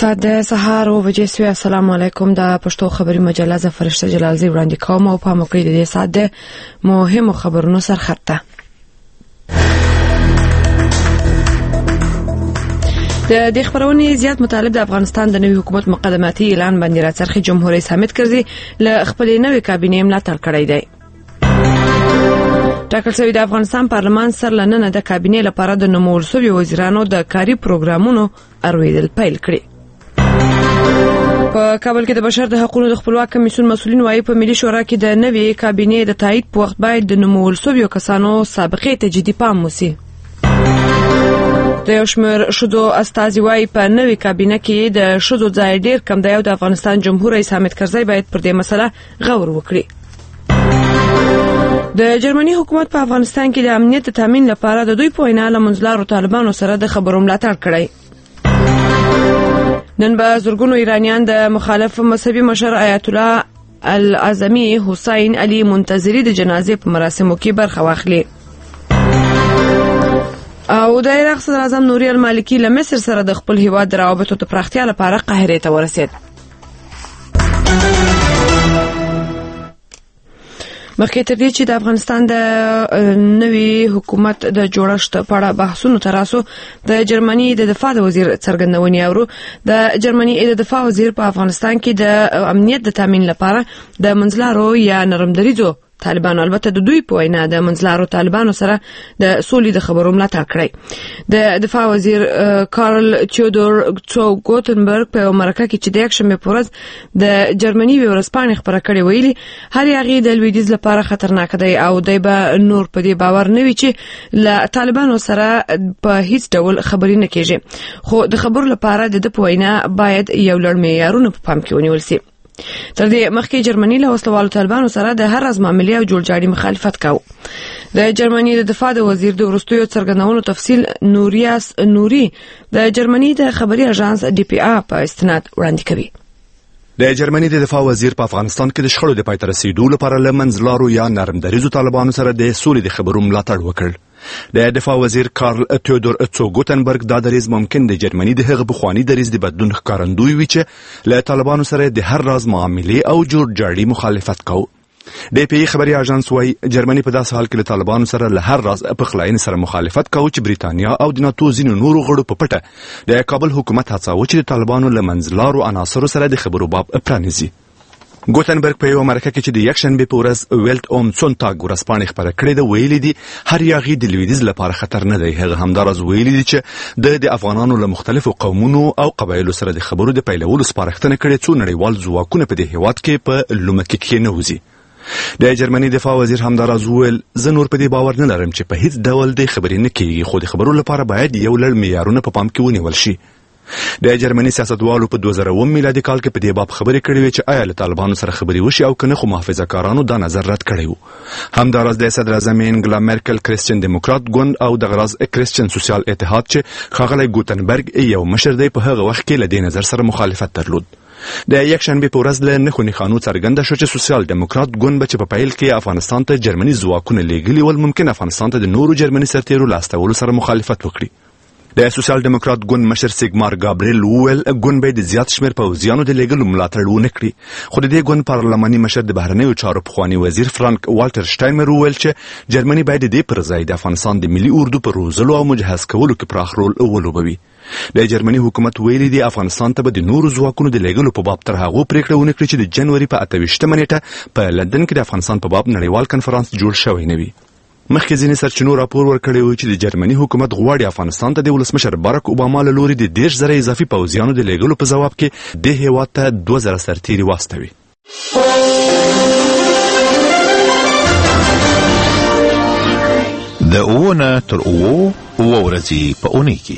ساده سهار او بجې سوی. السلام علیکم. د پښتو خبري مجله ز فرشته جلالزی وړاندې کوم او په موقع د ساده مهمو خبرونو سرخطه. د خبرونې زیات مطالب د افغانستان د نوي حکومت مقدماتي اعلان باندې راڅرخي. جمهور رئیس حامد کرزي له خپل نوي کابینې ملاتړ کړی دی. ټاکل شوی د افغانستان پارلمان سره لننه د کابینې لپاره د نومول شوی وزیرانو د کاري پروګرامونو ارویدل پیل کړي. په کابل کې د بشر د حقوقو د خپلواک کمیسیون مسؤلین وايي په ملي شورا کې د نوي کابینې د تایید په وخت باید د نومول شوی کسانو سابقې ته جدي پام وشي. د یو شمېر شودو استازي وايي په نوي کابینه کې د شودو ځای ډیر کم دی او د افغانستان جمهور رئیس حامد کرزي باید پر دې مسله غور وکړي. د جرمني حکومت په افغانستان کې د امنیت تامین لپاره د دوی په وینا له منځلارو طالبانو سره د خبرو ملاتړ کړی. نن به زرګونو ایرانیان د مخالف مذهبي مشر آیت الله العظمی حسین علي منتظری د جنازې په مراسمو کې برخه واخلي. او د عراق صدر اعظم نوري المالکی له مصر سره د خپل هیواد د روابطو د پراختیا لپاره قاهره ته ورسید. مخکې تر دې چې د افغانستان د نوي حکومت د جوړښت په اړه بحثونه تراسو د جرمني د دفاع وزیر څرګندونې اورو. د جرمني د دفاع وزیر په افغانستان کې د امنیت د تامین لپاره د منځلارو یا نرم دریځو طالبانو البته د دوی په وینا د منځلارو طالبانو سره د سولې د خبرو ملاتړ کړی. د دفاع وزیر کارل تیودور ګوتنبرګ په مرکه کې چې د یکشنبه په ورځ د جرمني ورځپاڼې خبره کړې ویلي هر هغه د لویدیځ لپاره خطرناک دی او دای به نور په دې باور نه وي چې له طالبانو سره په هیڅ ډول خبرې نه کیږي. خو د خبرو لپاره د په وینا باید یو لړ معیارونه په پام کې ونیول شي. تر دې مخکې جرمني له وسلوالو طالبانو سره د هر ازماملي او جوړجاړي مخالفت کاوه. د جرمني د دفاع وزیر د ورستیو څرګندونو تفصیل نوریاس نوري د جرمني د خبري اژانس ډي پی آ په استناد وړاندې کوي. د جرمني د دفاع وزیر په افغانستان کې د شخړو د پای ته رسیدو لپاره له منځلارو یا نرم دریځو طالبانو سره د سولې د خبرو ملاتړ وکړ. د دفاع وزیر کارل تیودور ګوتنبرګ دا دریځ ممکن د جرمني د هغه بخوانی دریځ د بدلون ښکارندوی وي چې له طالبانو سره د هر راز معاملې او جوړجاړي مخالفت کوي. د پی خبري اژانس وايي جرمني په داسې حال کې له طالبانو سره له هر راز پخلاین سره مخالفت کوي چې بریتانیا او د ناتو ځینو نورو غړو په پټه د کابل حکومت هڅاوه چې د طالبانو له منځلارو عناصرو سره د خبرو باب پرانیزي. ګوتنبرګ په یو مرکه کې چې د یکشنبه په ورځ ویلت اوم سونتاګ ورځپاڼې خبره کړې ده ویلي دي هر یاغي د لویدیځ لپاره خطر نه دی. هغه همدارز ویلي دي چې د افغانانو له مختلفو قومونو او قبایلو سره د خبرو د پیلولو سپارښتنه کړې څو نړیوال ځواکونه په دې هیواد کې په لومړي کې نه وځي. د جرمني دفاع وزیر همدارز ویل زه نور په دې باور نه لرم چې په هیڅ ډول د خبرې نه کیږي خو د خبرو لپاره باید یو لړ معیارونه په پام کې ونیول شي. د جرمني سیاستوالو په 2009 میلادي کال کې په دې باب خبرې کړې وې چې آیا له طالبانو سره خبرې وشي او کنه خو محافظه کارانو دا نظر رد کړی وو. همدارز د صدر اعظم انګلا مرکل کریسچن دیموکرات ګوند او د غراز کریسچن سوسیال اتحاد چې خاغلی ګوتنبرګ یو مشر دی په هغه وخت کې له دې نظر سره مخالفت درلود. د یکشنبه په ورځ له نخو نښانو څرګنده شو چې سوسیال دیموکرات ګوند به په پیل کې افغانستان ته جرمني ځواکونه لیږلي ول ممکن افغانستان ته د نورو جرمني سرتیرو لاستولو سره مخالفت وکړي. د سوسیال دیموکرات ګوند مشر سیګمار ګابریل وویل ګوند به د زیات شمېر پوځیانو د لیږلو ملاتړ ونه کړي. خو د دې ګوند پارلماني مشر د بهرنیو چارو پخوانی وزیر فرانک والټر شټاینمر وویل چې جرمني باید د دې پر ځای د افغانستان د ملي اردو پر روزلو او مجهز کولو کې پراخ رول ولوبوي. د جرمني حکومت ویلي دی افغانستان ته به د نورو ځواکونو د لیږلو په باب تر هغه پریکړه ونه کړي چې د جنوري په 28 نیټه په لندن کې د افغانستان په باب نړیوال کنفرانس جوړ شوی نه وي. مخکې ځینې سرچینو راپور ورکړی و چې د جرمني حکومت غواړي افغانستان ته د ولسمشر باراک اوباما له لوري د 10,000 اضافي پوځیانو د لیږلو په ځواب کې د هیواد ته 2,000 سرتیري واستوي. د اوونه تر اوو ورځې په اونۍ کې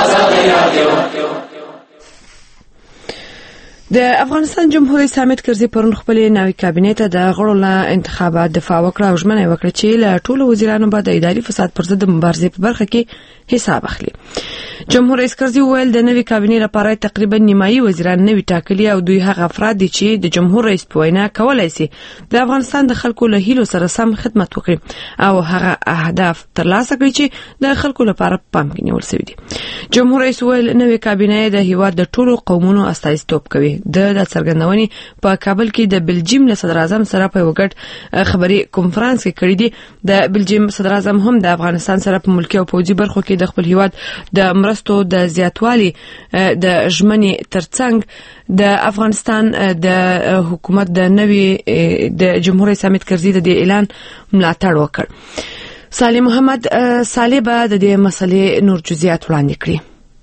د افغانستان جمهور رئیس حامد کرزي پرون خپل نوي کابینې ته د غړو له انتخابات دفاع وکړه او ژمنه وکړه چې له ټولو وزیرانو به د اداري فساد پر ضد مبارزې په برخه کې حساب اخلي. جمهور رئیس کرزي وویل د نوي کابینې لپاره تقریبا نیمایي وزیران نوي ټاکلي او دوی هغه افراد دي چې د جمهور رئیس په وینا کولای شي د افغانستان د خلکو له هیلو سره سم خدمت وکړي او هغه اهداف ترلاسه کړي چې د خلکو لپاره پام کې نیول شوی دي. جمهور رئیس وویل نوي کابینې د هیواد د ټولو قومونو استازیتوب کوي. د څرګندونې په کابل کې د بلجیم له صدر اعظم سره په وګړ خبري کنفرانس کې کړی دی. د بلجیم صدر اعظم هم د افغانستان سره په ملکی او پوځي برخو کې د خپل هیواد د مرستو د زیاتوالي د ژمنې ترڅنګ د افغانستان د حکومت د نوي د جمهور رئیس حامد کرزي د اعلان ملاتړ وکړ. صالح محمد صالح به د دې مسلې نور جزئیات وړاندې کړي.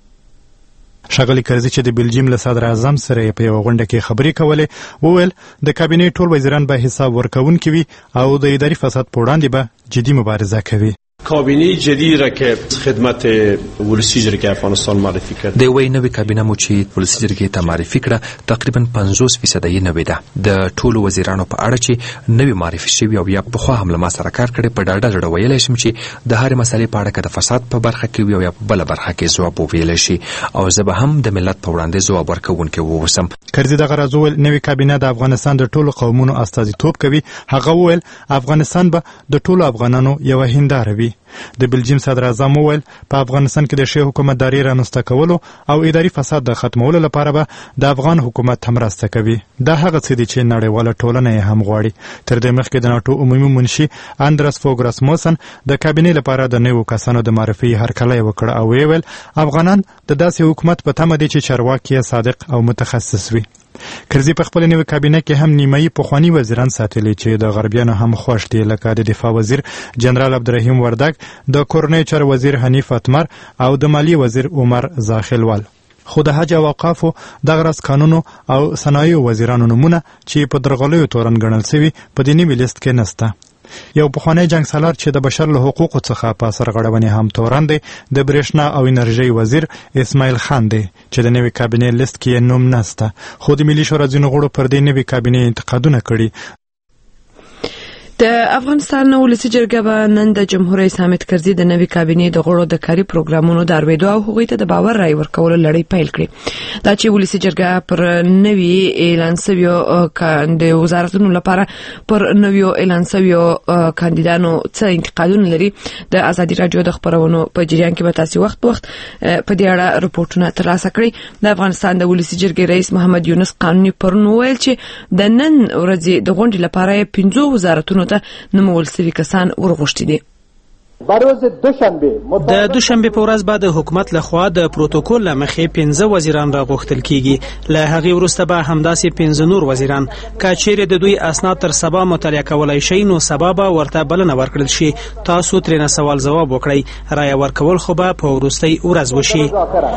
ښاغلي کرزي چې د بلجیم له صدر اعظم سره په یو غونډه کې خبرې کولې وویل د کابینې ټول وزیران به حساب ورکوونکي وي او د اداري فساد په وړاندې به جدي مبارزه کوي. کابینه جدید را که خدمت ولسی جرګې افغانستان معرفي کړ. د وی نوې کابینه مو چې ولسی جرګې ته معرفي کړه تقریبا 50% یې نوې ده. د ټولو وزیرانو په اړه چې نوې معرفي شوی او یا په خو هم له ما سره کار کړي په ډاډه زړه ویلای شم چې د هر مسلې په اړه کې د فساد په برخه کې وي او یا په بل برخه کې ځواب ویل شي او زه به هم د ملت په وړاندې ځواب ورکوونکی ووسم. کرزي دغه راز وویل نوې کابینه د افغانستان د ټولو قومونو استازیتوب کوي. هغه وویل افغانستان به د ټولو افغانانو یو هنداره وي. د بلجیم صدر اعظم وویل په افغانستان کې د ښه حکومتداري رامنځته کولو او اداري فساد د ختمولو لپاره به د افغان حکومت هم مرسته کوي. دا هغه څه دي چې نړیواله ټولنه یې هم غواړي. تر دې مخکې د ناټو عمومي منشي اندرس فوګ راسموسن د کابینې لپاره د نویو کسانو د معرفي هرکلی وکړ او ویل افغانان د داسې حکومت په تمه دي چې چارواکي صادق او متخصص وي. کرزي په خپل نوې کابینه کې هم نیمایي پخواني وزیران ساتلي چې د غربیانو هم خوښ دي لکه د دفاع وزیر جنرال عبدالرحیم وردګ، د کورنۍ چارو وزیر حنیف اتمر او د مالیې وزیر عمر زاخیلوال. خو د حج او اوقافو دغه راز قانونو او صنایعو وزیرانو نومونه چې په درغلیو تورن ګڼل سوي په دې نوي لیست کې نسته. یو پخوانی جنگ سالار چې د بشر له حقوقو څخه په سرغړونې هم تورن دی د برېښنا او انرژۍ وزیر اسماعیل خان دی چې د نوي کابینې لیست کې نوم نسته. خو د ملي شورا ځینو غړو پر دې نوي کابینې انتقادونه کړي. د افغانستان ولسی جرګه به نن د جمهور رئیس حامد کرزي د نوي کابینې د غړو د کاري پروګرامونو د اړویدو او هغوی ته د باور رای ورکولو لړۍ پیل کړې. دا چې ولسی جرګه پر نوي اعلان شویو د وزارتونو لپاره پر نویو اعلان شویو کاندیدانو څه انتقادونه لري. د ازادي رادیو د خبرونو په جریان کې به تاسو وخت په دې اړه رپورټونه ترلاسه کړئ. د افغانستان د ولسی جرګې رئیس محمد یونس قانوني پرون ویل چې د نن ورځې د غونډې لپاره 15 وزارتونو ته نومول سوي کسان ورغوښتي دي. د دوشنبه په ورځ بعد حکومت لخوا د پروتوکول لمخې 15 وزیران راغوښتل کیږي. له هغې وروسته به همداسې 15 نور وزیران که چیرې د دوی اسناد تر سبا مطالعه کولای شي نو سبا به ورته بلنه ورکړل شي. تاسو ترېنه سوال ځواب وکړئ. رایه ورکول خو به په وروستۍ ورځ وشي.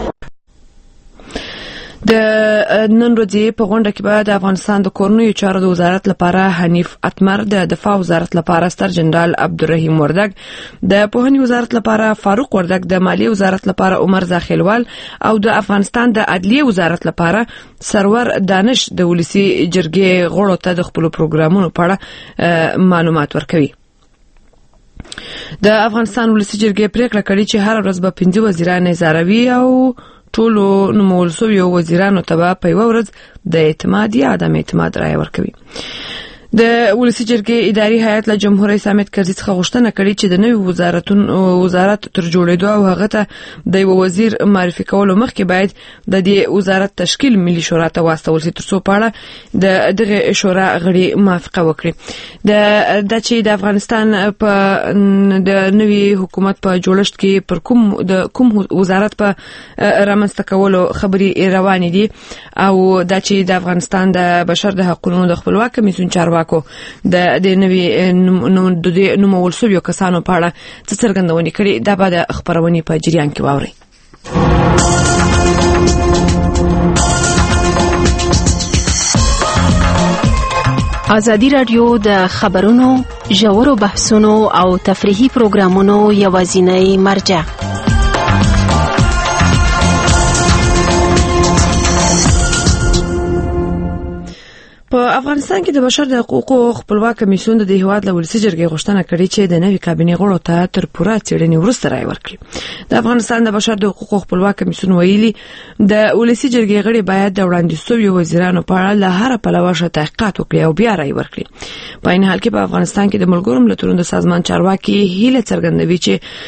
د نن ورځې په غونډه کې به د افغانستان د کورنیو چارو د وزارت لپاره حنیف اتمر، د دفاع وزارت لپاره ستر جنرال عبدالرحیم وردګ، د پوهنې وزارت لپاره فاروق وردګ، د مالیې وزارت لپاره عمر زاخیلوال او د افغانستان د عدلیې وزارت لپاره سرور دانش د ولسی جرګې غړو ته د خپل پروګرامونو په اړه معلومات ورکوي. د افغانستان ولسی جرګې پریکړه کړې چې هر ورځ به 15 وزیران اضافي او ټولو نومول شویو وزیرانو ته په یوه ورځ د اعتماد یا عدم اعتماد رایه ورکوي. د ولسی جرګې اداري هیئت له جمهور رئیس حامد کرزي څخه غوښتنه کړې چې د نوي وزارت تر جوړېدو او هغه ته د یو وزیر معرفي کولو مخکې باید د دې وزارت تشکیل ملي شورا ته واستول شي ترڅو په اړه د دغه شورا غړي موافقه وکړي. د چې د افغانستان په د نوي حکومت په جوړښت کې پر کوم وزارت په رامنځته کولو خبري روانې دي او د چې د افغانستان د بشر د حقوقو د خپلواک کمیسیون چارواکو د نوي نومول شویو کسانو په اړه څه څرګندونې کړې. دا به د خبرونې په جریان کې واورئ. ازادي رادیو د خبرونو، ژورو بحثونو او تفریحي پروګرامونو یوازینۍ مرجع. په په افغانستان کې د بشر د حقوقو خپلواک کمیسیون د هیواد له ولسي جرګې غوښتنه کړې چې د نوي کابینې غړو ته تر پوره څېړنې وروسته رای ورکړي. د افغانستان د بشر د حقوقو خپلواک کمیسیون ویلي د ولسي جرګې غړي باید د وړاندې شویو وزیرانو په اړه له هر پلوه ښه تحقیقات وکړي او بیا رای ورکړي. په عین حال کې په افغانستان کې د ملګرو ملتونو د سازمان چارواکي هیله څرګندوي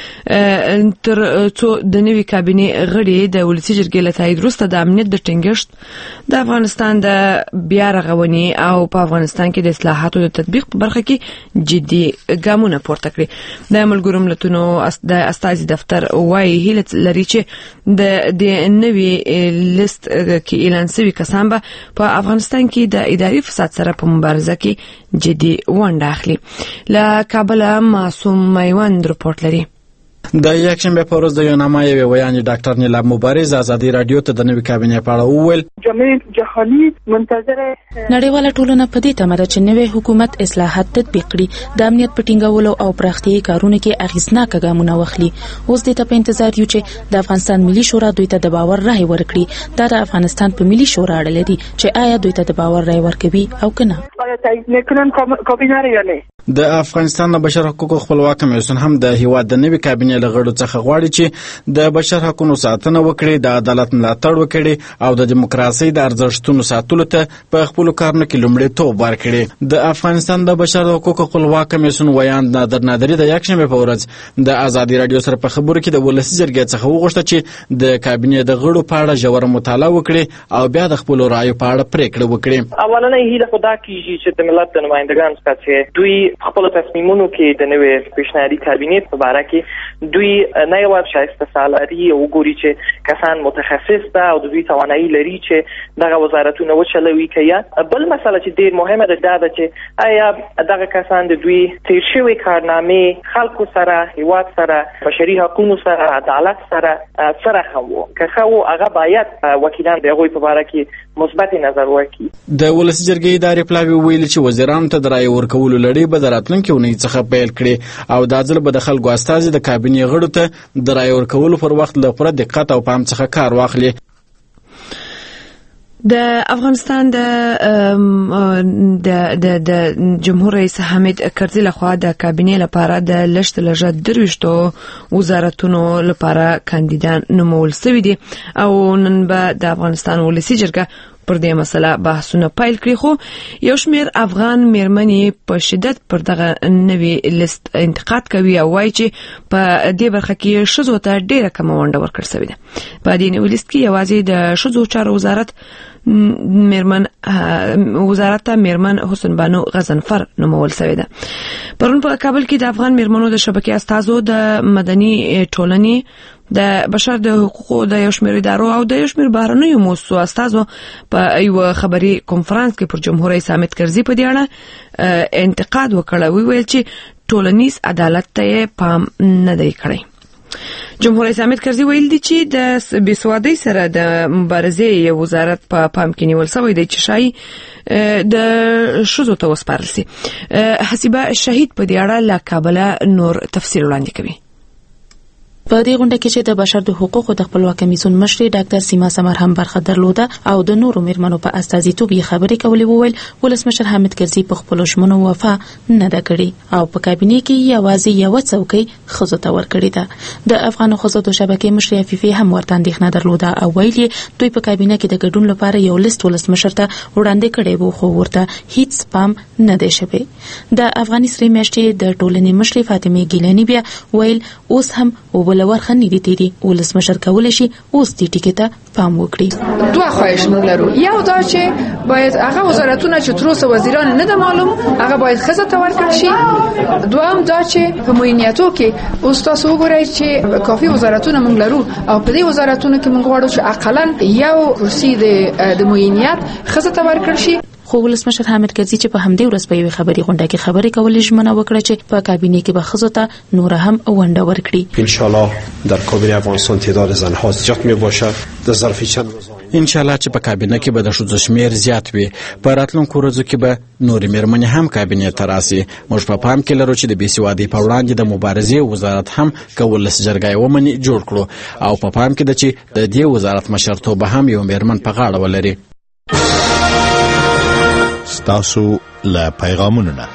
چې تر څو د نوي کابینې غړي د ولسي جرګې له تایید وروسته د امنیت د ټینګښت د افغانستان د بیا رغونې او په افغانستان کې د اصلاحاتو د تطبیق په برخه کې جدي ګامونه پورته کړي. د ملګرو ملتونو د استازي دفتر وايي هیله لري چې د نوي لیست کې اعلان شوی کسان به په افغانستان کې د اداري فساد سره په مبارزه کې جدي ونډه اخلي. له کابل معصوم میوند رپورټ لري. د یکشنبه په ورځ د یوناما یوه ویانې ډاکټر نیلا مبارز ازادي رادیو ته د نوي کابینې په اړه وویل جامعه جهاني منتظره نړیواله ټولنه په دې تمه ده چې نوی حکومت اصلاحات تطبیق کړي، د امنیت په ټینګولو او پراختیايي کارونو کې اغیزناک ګامونه واخلي. اوس دې ته په انتظار یو چې د افغانستان ملي شورا دوی ته د باور رای ورکړي. دا د افغانستان په ملي شورا اړه لري چې آیا دوی ته د باور رای ورکوي او کنه. آیا تایید میکنن کابینه یا نه؟ د افغانستان د بشر حقوقو خپلواک کمیسیون هم د هیواد د نوي کابینې له غړو څخه غواړي چې د بشر حقوقو ساتنه وکړي، د عدالت ملاتړ وکړي او د دیموکراسي د ارزښتونو ساتلو ته په خپل کارونو کې لومړیتوب ورکړي. د افغانستان د بشر حقوقو خپلواک کمیسیون ویان نادر نادری د یکشنبه په ورځ د ازادي رادیو سره په خبرو کې د ولسي جرګې څخه وغوښته چې د کابینې د غړو په اړه ژوره مطالعه وکړي او بیا د خپل رایو په اړه پریکړه وکړي. اولنۍ هیله خدا کیږي چې د ملت د نمائندګانو څخه دوی خپل تصمیمونو کې د نوې پیشنهادي کابینې په اړه کې دوی نه یو شایسته سالاري او ګوري چې کسان متخصص ده او دوی توانایي لري چې دغه وزارتونه وچلوي کیا. بل مسله چې ډیر مهمه ده دا چې آیا دغه کسان د دوی تیر شوی کارنامې خلکو سره، هیواد سره، بشري حقوقو سره، عدالت سره سره خو که خو هغه باید وکیلان دغه په اړه کې مثبت نظر ورکړي. د ولسي جرګې ادارې پلاوی ویل چې وزیرانو ته د رای ورکولو لړۍ به د راتلونکي اونۍ څخه پیل کړي او دا ځل به د خلکو استازي د کابینې غړو ته د رای ورکولو پر وخت له پوره دقت او پام څخه کار واخلي. د افغانستان د جمهور رئیس حامد کرزي لخوا د کابینې لپاره د لشت لږه 23 وزارتونو لپاره کاندیدان نومول شوي دي او نن به د افغانستان ولسي جرګه پر دې مسله بحثونه پیل کړي. خو یو شمېر افغان میرمنې په شدت پر دغه نوي لیست انتقاد کوي او وایي چې په دې برخه کې ښځو ته ډېره کمه ونډه ورکړل شوې ده. په دې نوي لیست کې یوازې د ښځو چارو وزارت ته میرمن حسن بانو غضنفر نومول شوې ده. پرون په کابل کې د افغان میرمنو د شبکې استازو د مدني ټولنې د بشر د حقوقو د یو شمېر ادارو او د یو شمېر بهرنیو مؤسسو استازو په یو خبري کنفرانس کې پر جمهور رئیس حامد کرزي په دې اړه انتقاد وکړ. ویل چې ټولنیز عدالت ته پام نه دی کړی. جمهور رئیس حامد کرزي ویل دي چې د بېسوادۍ سره د مبارزې یو وزارت په پام کې نیول شوی دی چې شایي د ښځو ته وسپارل شي. حسیبه شهید په دې اړه له کابله نور تفصیل وړاندې کوي. په دې غونډه کې چې د بشر د حقوقو د خپلواک کمیسیون مشر ډاکټر سیما سمر هم برخه درلوده او د نورو میرمنو په استازیتوب یې خبرې کولې. وویل ولسمشر حامد کرزي په خپلو ژمنو وفا نه ده کړې او په کابینې کې یوازې یوه څوکۍ ښځو ته ورکړې ده. د افغانو ښځو د شبکې مشرې عفیفې هم ورته اندېښنه درلوده او ویل یې دوی په کابینه کې د ګډون لپاره یو لیست ولسمشر ته وړاندې کړی و خو ورته هیڅ پام نه دی شوی. د افغاني سرې میاشتې د ټولنې مشرې فاطمه ګیلاني بیا ویل اوس هم ولور خنې دي تیری ولسمشر کولای شي اوس دې ټکی ته پام وکړي. دوه خواهش مونږ لرو. یو دا چې باید هغه وزارتونه چې تر اوسه وزیران نه د معلوم هغه باید ښځه ته ورکړل شي. دویم دا چې په معیناتو کې اوس تاسو وګورئ چې کافي وزارتونه مونږ لرو او په دې وزارتونو کې مونږ غواړو چې اقلن یو کرسي د معینات ښځه ته ورکړل شي. خو ولسمشر حامد کرزي چې په همدې ورځ په یوې خبري غونډه کې خبرې کولې ژمنه وکړه چې په کابینې کې به ښځو ته نور هم ونډه ورکړي. ان شاء الله در کابینه افغانستان تعداد زنها زیات میباشد. در ظرف چند روز ان شاء الله چې په کابینه کې به د ښځو شمیر زیات وي. په راتلونکو ورځو کې به نورې میرمنې هم کابینې ته راسي. موږ په پام کې لرو چې د بېسوادۍ په وړاندې د مبارزې وزارت هم که ولس جرګه ومني جوړ کړو او په پام کې ده چې د دې وزارت مشرتوب هم یو میرمن په غاړه ولري. ستاسو له پیغامونو نه.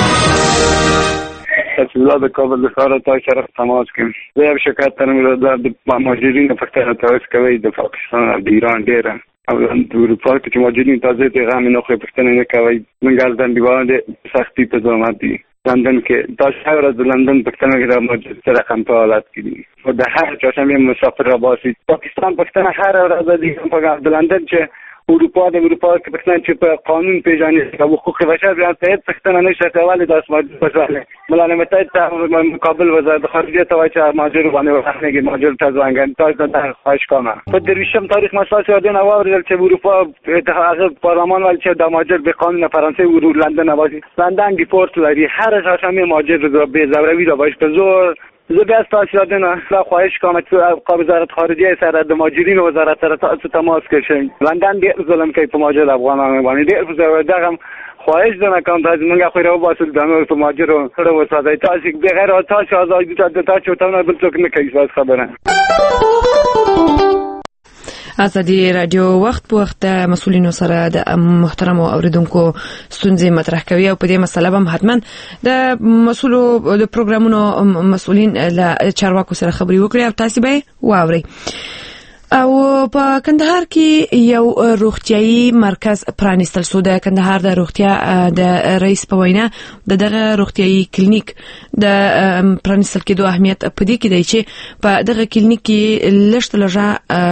الله د کابل د ښار ته شرف تماس کوم. زه یو شکایت لرم د مهاجرینو پوښتنه کوي د پاکستان او د ایران ډیره او د اروپا کې مهاجرین تازه پیغام نه خو پوښتنه نه کوي. موږ ګالدان دیوال د سختي په ځوامات دي. لندن کې تاسو ورځ د لندن پوښتنه کې د مهاجرت رقم په حالت کې دي. او د هر چا چې مسافر را باسي پاکستان پوښتنه هر ورځ د لندن چې اروپا کې پښتون چې په قانون پیژني او حقوق بشر بیا ته پښتون نشه کولای د اسماعیل بشاله ملانه متحد مقابل وزارت خارجه ته چې ماجر باندې ورغلي ماجر ته ځوانګان تاسو ته خواهش کوم په درویشم تاریخ مساس یادونه اورل چې اروپا هغه پارلمان ول چې د ماجر به قانون فرانسه و لندن اوازي لندن ریپورت لري هر شاشمه ماجر به زوروی را باش په زور زه بیا ستاسو یادونه خواهش کوم چې وزارت خارجه سره د مهاجرینو وزارت سره تماس وکړي. لندن ډېر ظلم کوي په مهاجر افغانانو باندې ډېر دغه خواهش نه کوم چې موږ خو راو باسو د نور په مهاجرو سره وساتای تاسو بغیر تاسو آزادي تاسو ته نه بل څوک نه کوي خبره. ازادي رادیو وخت په وخت مسؤلینو سره د محترم اوریدونکو ستونزې مطرح کوي او په دې مسله هم حتما د مسؤلو د پروګرامونو مسؤلین له چارواکو سره خبري وکړي او تاسو به واوري. او په کندهار کې یو روغتيایي مرکز پرانیستل شو. د کندهار د روغتیا د رئیس په وینا دغه روغتيایي کلینیک د پرانیستل کېدو اهمیت په دې کې دی چې په دغه کلینیک کې لږه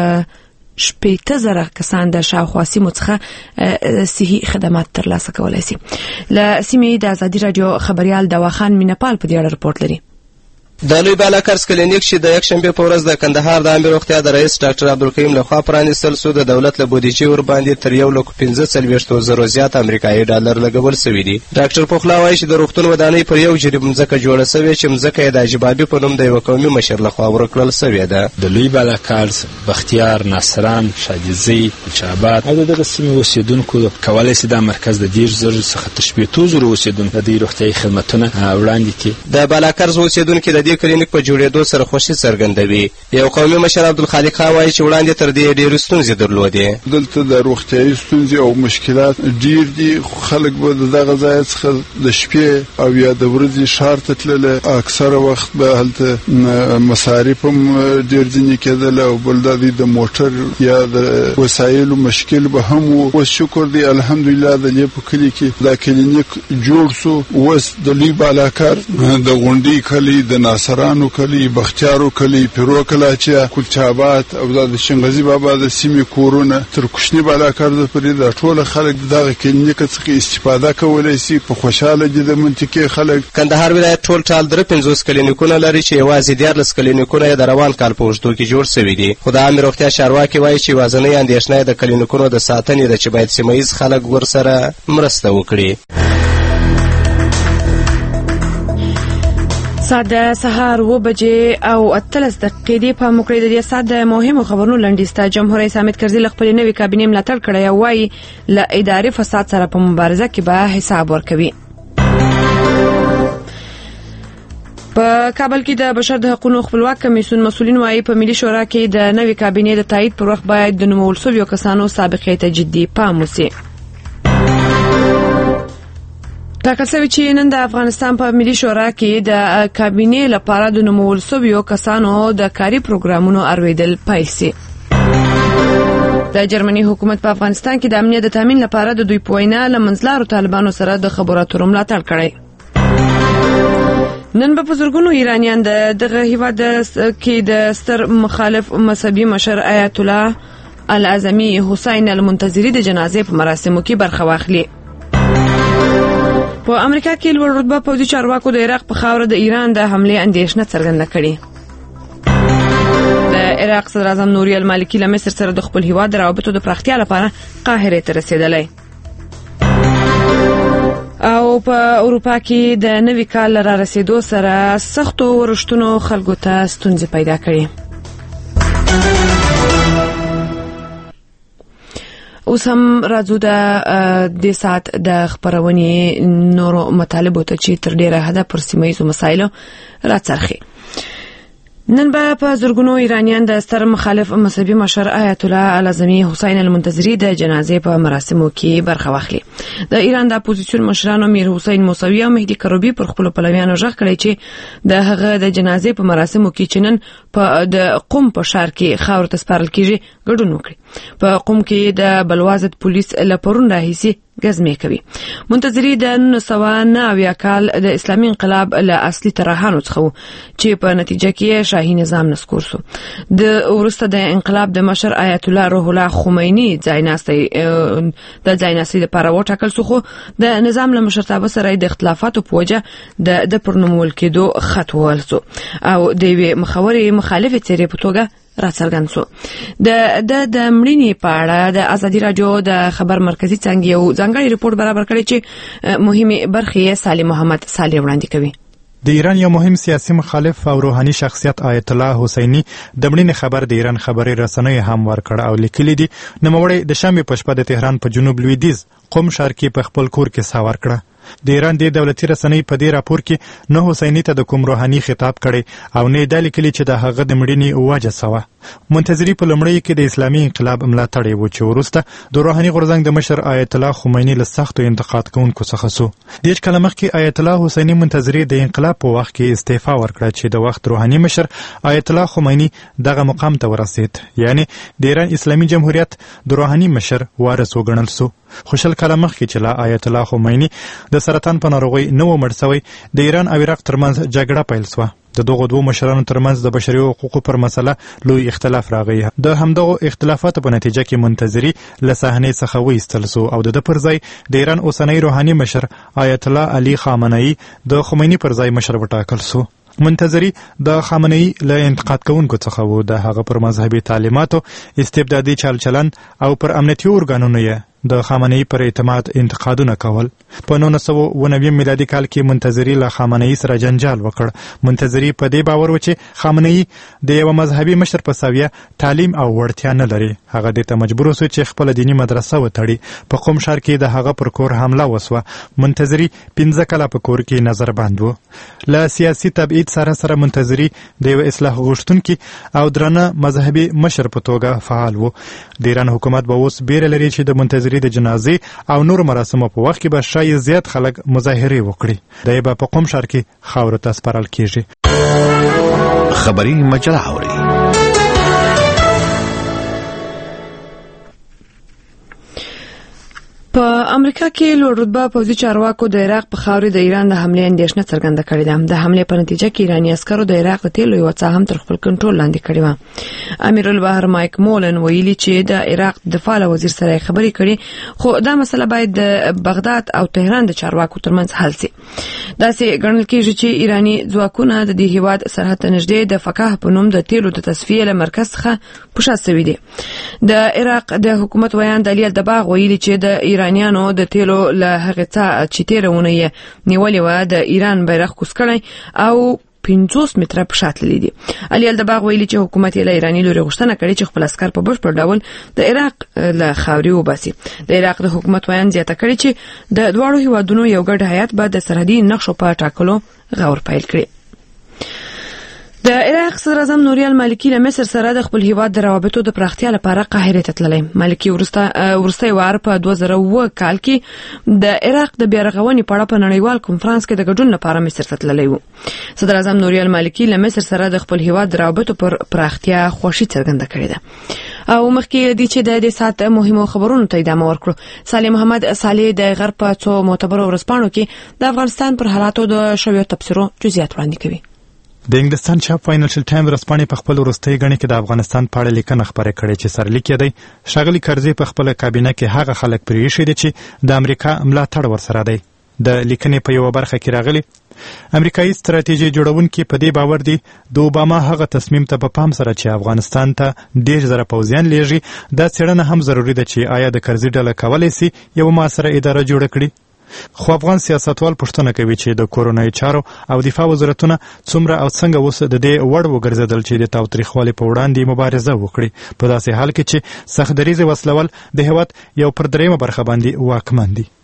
شپېته زره کسان د شاوخوا سیمو څخه صحي خدمات ترلاسه کولای شي. له سیمې د ازادي رادیو خبريال دواخان مینپال په دې اړه رپورټ لري. د لوی بالاکرز کلینیک چې د یک شنبه په ورځ د کندهار د عامه روغتیا د رئیس ډاکټر عبدالکریم لخوا پرانیستل شو، د دولت له بودیجې ور باندې تر 1.45 زیات امریکایي ډالر لګول شوی دی. ډاکټر پوخلا وایي چې د روغتون ودانۍ پر یو جریب مځکه جوړه شوې چې مځکه د اجبابي په نوم د یو قومي مشر لخوا ورکړل شوې ده. د لوی بالاکرز، بختیار، ناصران، شادیزی، چابات او دغه سیمې اوسیدونکو کولای شي د مرکز د 10,000 څخه تر 15,000 اوسیدونکو د روغتیایي خدماتونه وړاندې کړي. د بالاکرز اوسیدونکو د دې کلینیک په جوړېدو سره خوشي څرګندوي. یو قومي مشر عبدالخالق خان وایي چې وړاندې تر دې ډېرې ستونزې درلودې. دلته د روغتیایي ستونزې او مشکلات ډېر دي. خلک به دغه ځای څخه د شپې او یا د ورځې ښار ته تلله. اکثره وخت به هلته مصارف هم ډېر ځینې کېدل او بل دا د موټر یا د وسایلو مشکل به هم و. اوس شکر دی الحمدلله د دې په کلي کې دا کلینیک جوړ شو. اوس د لوی بالاکر د غونډۍ کلي، د ناصرانو کلی، بختیارو کلی، پیرو کلاچیا، کلچابات او د شنغزي بابا د سیمې کورونه تر کوشنی بالاکر د پرې د ټول خلک دغه کلینیک څخه استفاده کولای شي. په خوشاله دي د منطقې خلک. کندهار ولایت ټول 50 کلینیکونه لري چې یوازې 14 کلینیکونه د روان کال په اوږدو کې جوړ شوي دي. خو د عامه روغتیا چارواکي وایي چې وازنۍ اندېښنه د کلینیکونو د ساتنې ده چې باید سیمه ییز خلک ورسره مرسته وکړي. ساعت د سهار 9 بجې او 13 دقیقې په مکرې د ساعت د مهمو خبرونو لنډیسته جمهور رئیس حامد کرزي خپل نوې کابینې ملاتړ کړی او وايي ل اداري فساد سره په مبارزه کې به حساب ورکوي. په کابل کې د بشر د حقوقو خپلواک کمیسیون مسؤلین وايي په ملي شورا کې د نوې کابینې د تایید پر وخت باید د نومول شویو کسانو سابقې ته جدي پام وشي. ټاکل شوی چې نن د افغانستان په ملي شورا کې د کابینې لپاره د نومول شویو کسانو د کاري پروګرامونو اړوندل پیل شي. د جرمني حکومت په افغانستان کې د امنیت د تامین لپاره د دوی په وینا له منځلارو طالبانو سره د خبرو اترو ملاتړ کړی. نن په بزرګونو ایرانیان دغه هیواد کې د ستر مخالف مذهبي مشر آیت الله العظمی حسین المنتظری د جنازې په مراسمو کې برخه واخلي. په امریکا کې لوړ رتبه پوځي چارواکو د عراق په خاوره د ایران د حمله اندېښنه څرګنده کړې. د عراق صدر اعظم نوري المالکي له مصر سره د خپل هیواد د روابطو د پراختیا لپاره قاهره ته رسیدلی. او په اروپا کې د نوي کال را رسیدو سره سختو ورښتونو خلکو ته ستونزې پیدا کړې. اوس هم راځو د ساعت د خبرونې نورو مطالبو ته چې تر ډیره حده پر سیمه ییزو مسایلو راڅرخي. نن به په زرګونو ایرانیان د ستر مخالف مذهبي مشر آیت الله العظمی حسین المنتظری د جنازې په مراسمو کې برخه واخلي. د ایران د اپوزیسیون مشرانو میر حسین موسوی او مهدی کروبی پر خپل پلویانو ژغ کړی چې د هغه د جنازې په مراسمو کې چنن په د قم په شهر کې خاور ته سپارل کیږي ګډون وکړي. په قم کې د بلوازت پولیس لپرون راهیسي غزمې کوي. منتظری د 1990 کال د اسلامي انقلاب له اصلي طرحانو څخه چې په نتیجه کې شاهي نظام نسکور شو. د ورسته د انقلاب د مشر آیت الله روح الله خمینی ځایناستي لپاره وټاکل شو، خو د نظام له مشرتابه سره د اختلافاتو په وجه د پرنومول کېدو خط ووهل شو او د یوې مخالفې څېرې په توګه راڅرګند شو. د مړینې په اړه د ازادي راډیو د خبر مرکزي څنګه یو ځانګړی ریپورت برابر کړی چې مهمه برخه یې صالح محمد صالح وړاندې کوي. د ایران یو مهم سیاسي مخالف او روحاني شخصیت آیت الله حسینی د مړینې خبر د ایران خبري رسنیو هم ورکړ او لیکلي دي نوموړی د شنبې په شپه د تهران په جنوب لویدیځ قم ښار کې په خپل کور کې ساور کړه. د ایران د دولتي رسنۍ په دې راپور کې نه حسینی ته د کوم روحاني خطاب کړي او نه د لیکلي چې د هغه د مړینې وجه سوه. منتظری په لومړی کې د اسلامي انقلاب ملاتړی و چې وروسته د روحاني غورځنګ د مشر آیت الله خمینی له سختو انتقاد کوونکو څخه سو. د کله مخکې آیت الله حسینی منتظری د انقلاب په وخت کې استعفا ورکړه چې د وخت روحاني مشر آیت الله خمینی دغه مقام ته ورسید، یعنی د ایران اسلامي جمهوریت د روحاني مشر وارث وګڼل سو. خوشل کله مخکې چې لا آیت الله خمینی د سرطان په ناروغۍ نه و مړ شوی، د ایران او عراق ترمنځ جګړه پیل شوه. د دغو دوه مشرانو ترمنځ د بشري حقوقو پر مسله لوی اختلاف راغی. د همدغو اختلافاتو په نتیجه کې منتظری له صحنې څخه وایستل سو او د پر ځای د ایران اوسنی روحاني مشر آیت الله علی خامنه‌ای د خمینی پر ځای مشر وټاکل سو. منتظری د خامنه‌ای له انتقاد کوونکو څخه و، د هغه پر مذهبي تعلیماتو، استبدادي چلچلن او پر امنیتي ارګانونو یې د خامنه‌ای پر اعتماد انتقادونه کول. په 1990 میلادي کال کې منتظری له خامنه‌ای سره جنجال وکړ. منتظری په دې باور و چې خامنه‌ای د یو مذهبي مشر په ساویه تعلیم او وړتیا نه لري. هغه دې ته مجبور شو چې خپل دینی مدرسه وتړي. په قم ښار کې د هغه پر کور حمله وسوه. منتظری 15 کاله په کور کې نظر بند و. له سیاسي تبعید سره منتظری د یو اصلاح غوښتونکي او درنه مذهبي مشر په توګه فعال و. د ایران حکومت به اوس بیره لري چې د منتظری د جنازې او نور مراسمو په وخت کې به شاید زیات خلک مظاهره وکړي. دا به په قم ښار کې خاورو ته سپارل کیږي. خبري مجله اوري. په امریکا کې لوړ رتبه پوځي چارواکو د عراق په خاورې د ایران د حملې اندېښنه څرګنده کړې ده. د حملې په نتیجه کې ایراني عسکرو د عراق د تیلو یو څه هم تر خپل کنټرول لاندې کړې و. امیر البحر مایک مولن ویلي چې د عراق دفاع وزیر سره خبرې کړي، خو دا مسله باید د بغداد او تهران د چارواکو ترمنځ حل شي. داسې ګڼل کېږي چې ایراني ځواکونه د دې هیواد سرحد ته نږدې د فقاه په نوم د تیلو د تصفیې له مرکز څخه پوښتنه شوې دي. د عراق د حکومت ویان دلیل دباغ ویلي چې د ایرانیانو د تیلو له هغه څه چې تیرونه یې نیولې و د ایران بیرغ کوس کړی او 50 متره په شاته لیدي. علي الدباغ ویلي چې حکومت یې له ایراني لوري غوښتنه کړې چې خپل عسكر په بشپړ ډول د عراق له خاورې وباسي. د عراق د حکومت ویان زیاته کړې چې د دواړو هیوادونو یو ګډ هیات به د سرحدي نقشو په ټاکلو غور پیل کړي. د عراق صدر اعظم نوری المالکی له مصر سره د خپل هیواد د روابطو د پراختیا لپاره قاهره ته تللی. مالکی ورسته وار په 2009 کال کې د عراق د بیارغونې په اړه په نړیوال کنفرانس کې د ګډون لپاره مصر ته تللی و. صدر اعظم نوری المالکی له مصر سره د خپل هیواد د روابطو پر پراختیا خوښي څرګنده کړې ده. او مخکې دي چې د دې سات مهمو خبرونو ته ادامه ورکړو. صالح محمد صالح د غرب په څو معتبرو ورځپاڼو کې د افغانستان پر حالاتو د شویو تبصرو جزئیات وړاندې کوي. د انګلستان چاپ فاینانشل ټایم ورځپاڼې په خپل وروستۍ غڼې کې د افغانستان په اړه لیکنه خپره کړې چې سرلیک یې دی ښاغلي کرزي په خپل کابینه کې هغه خلک پریښي دي چې د امریکا ملاتړ ورسره دی. د لیکنې په یو برخه کې راغلي امریکایي ستراتیژي جوړونکي په دې باور دي د اوباما هغه تصمیم ته په پام سره چې افغانستان ته 10,000 پوځیان لیږي دا څېړنه هم ضروري ده چې آیا د کرزي ډله کولی سي یو معاصره اداره جوړه کړي. خو افغان سیاستوال پوښتنه کوي چې د کورونایي چارو او دفاع وزارتونه څومره او څنګه اوس د دې وړ وګرځېدل چې د تاوتریخوالي په وړاندې مبارزه وکړي په داسې حال کې چې سخت دریځ وسلول د هیواد یو پر دریمه برخه باندې واکمن دي.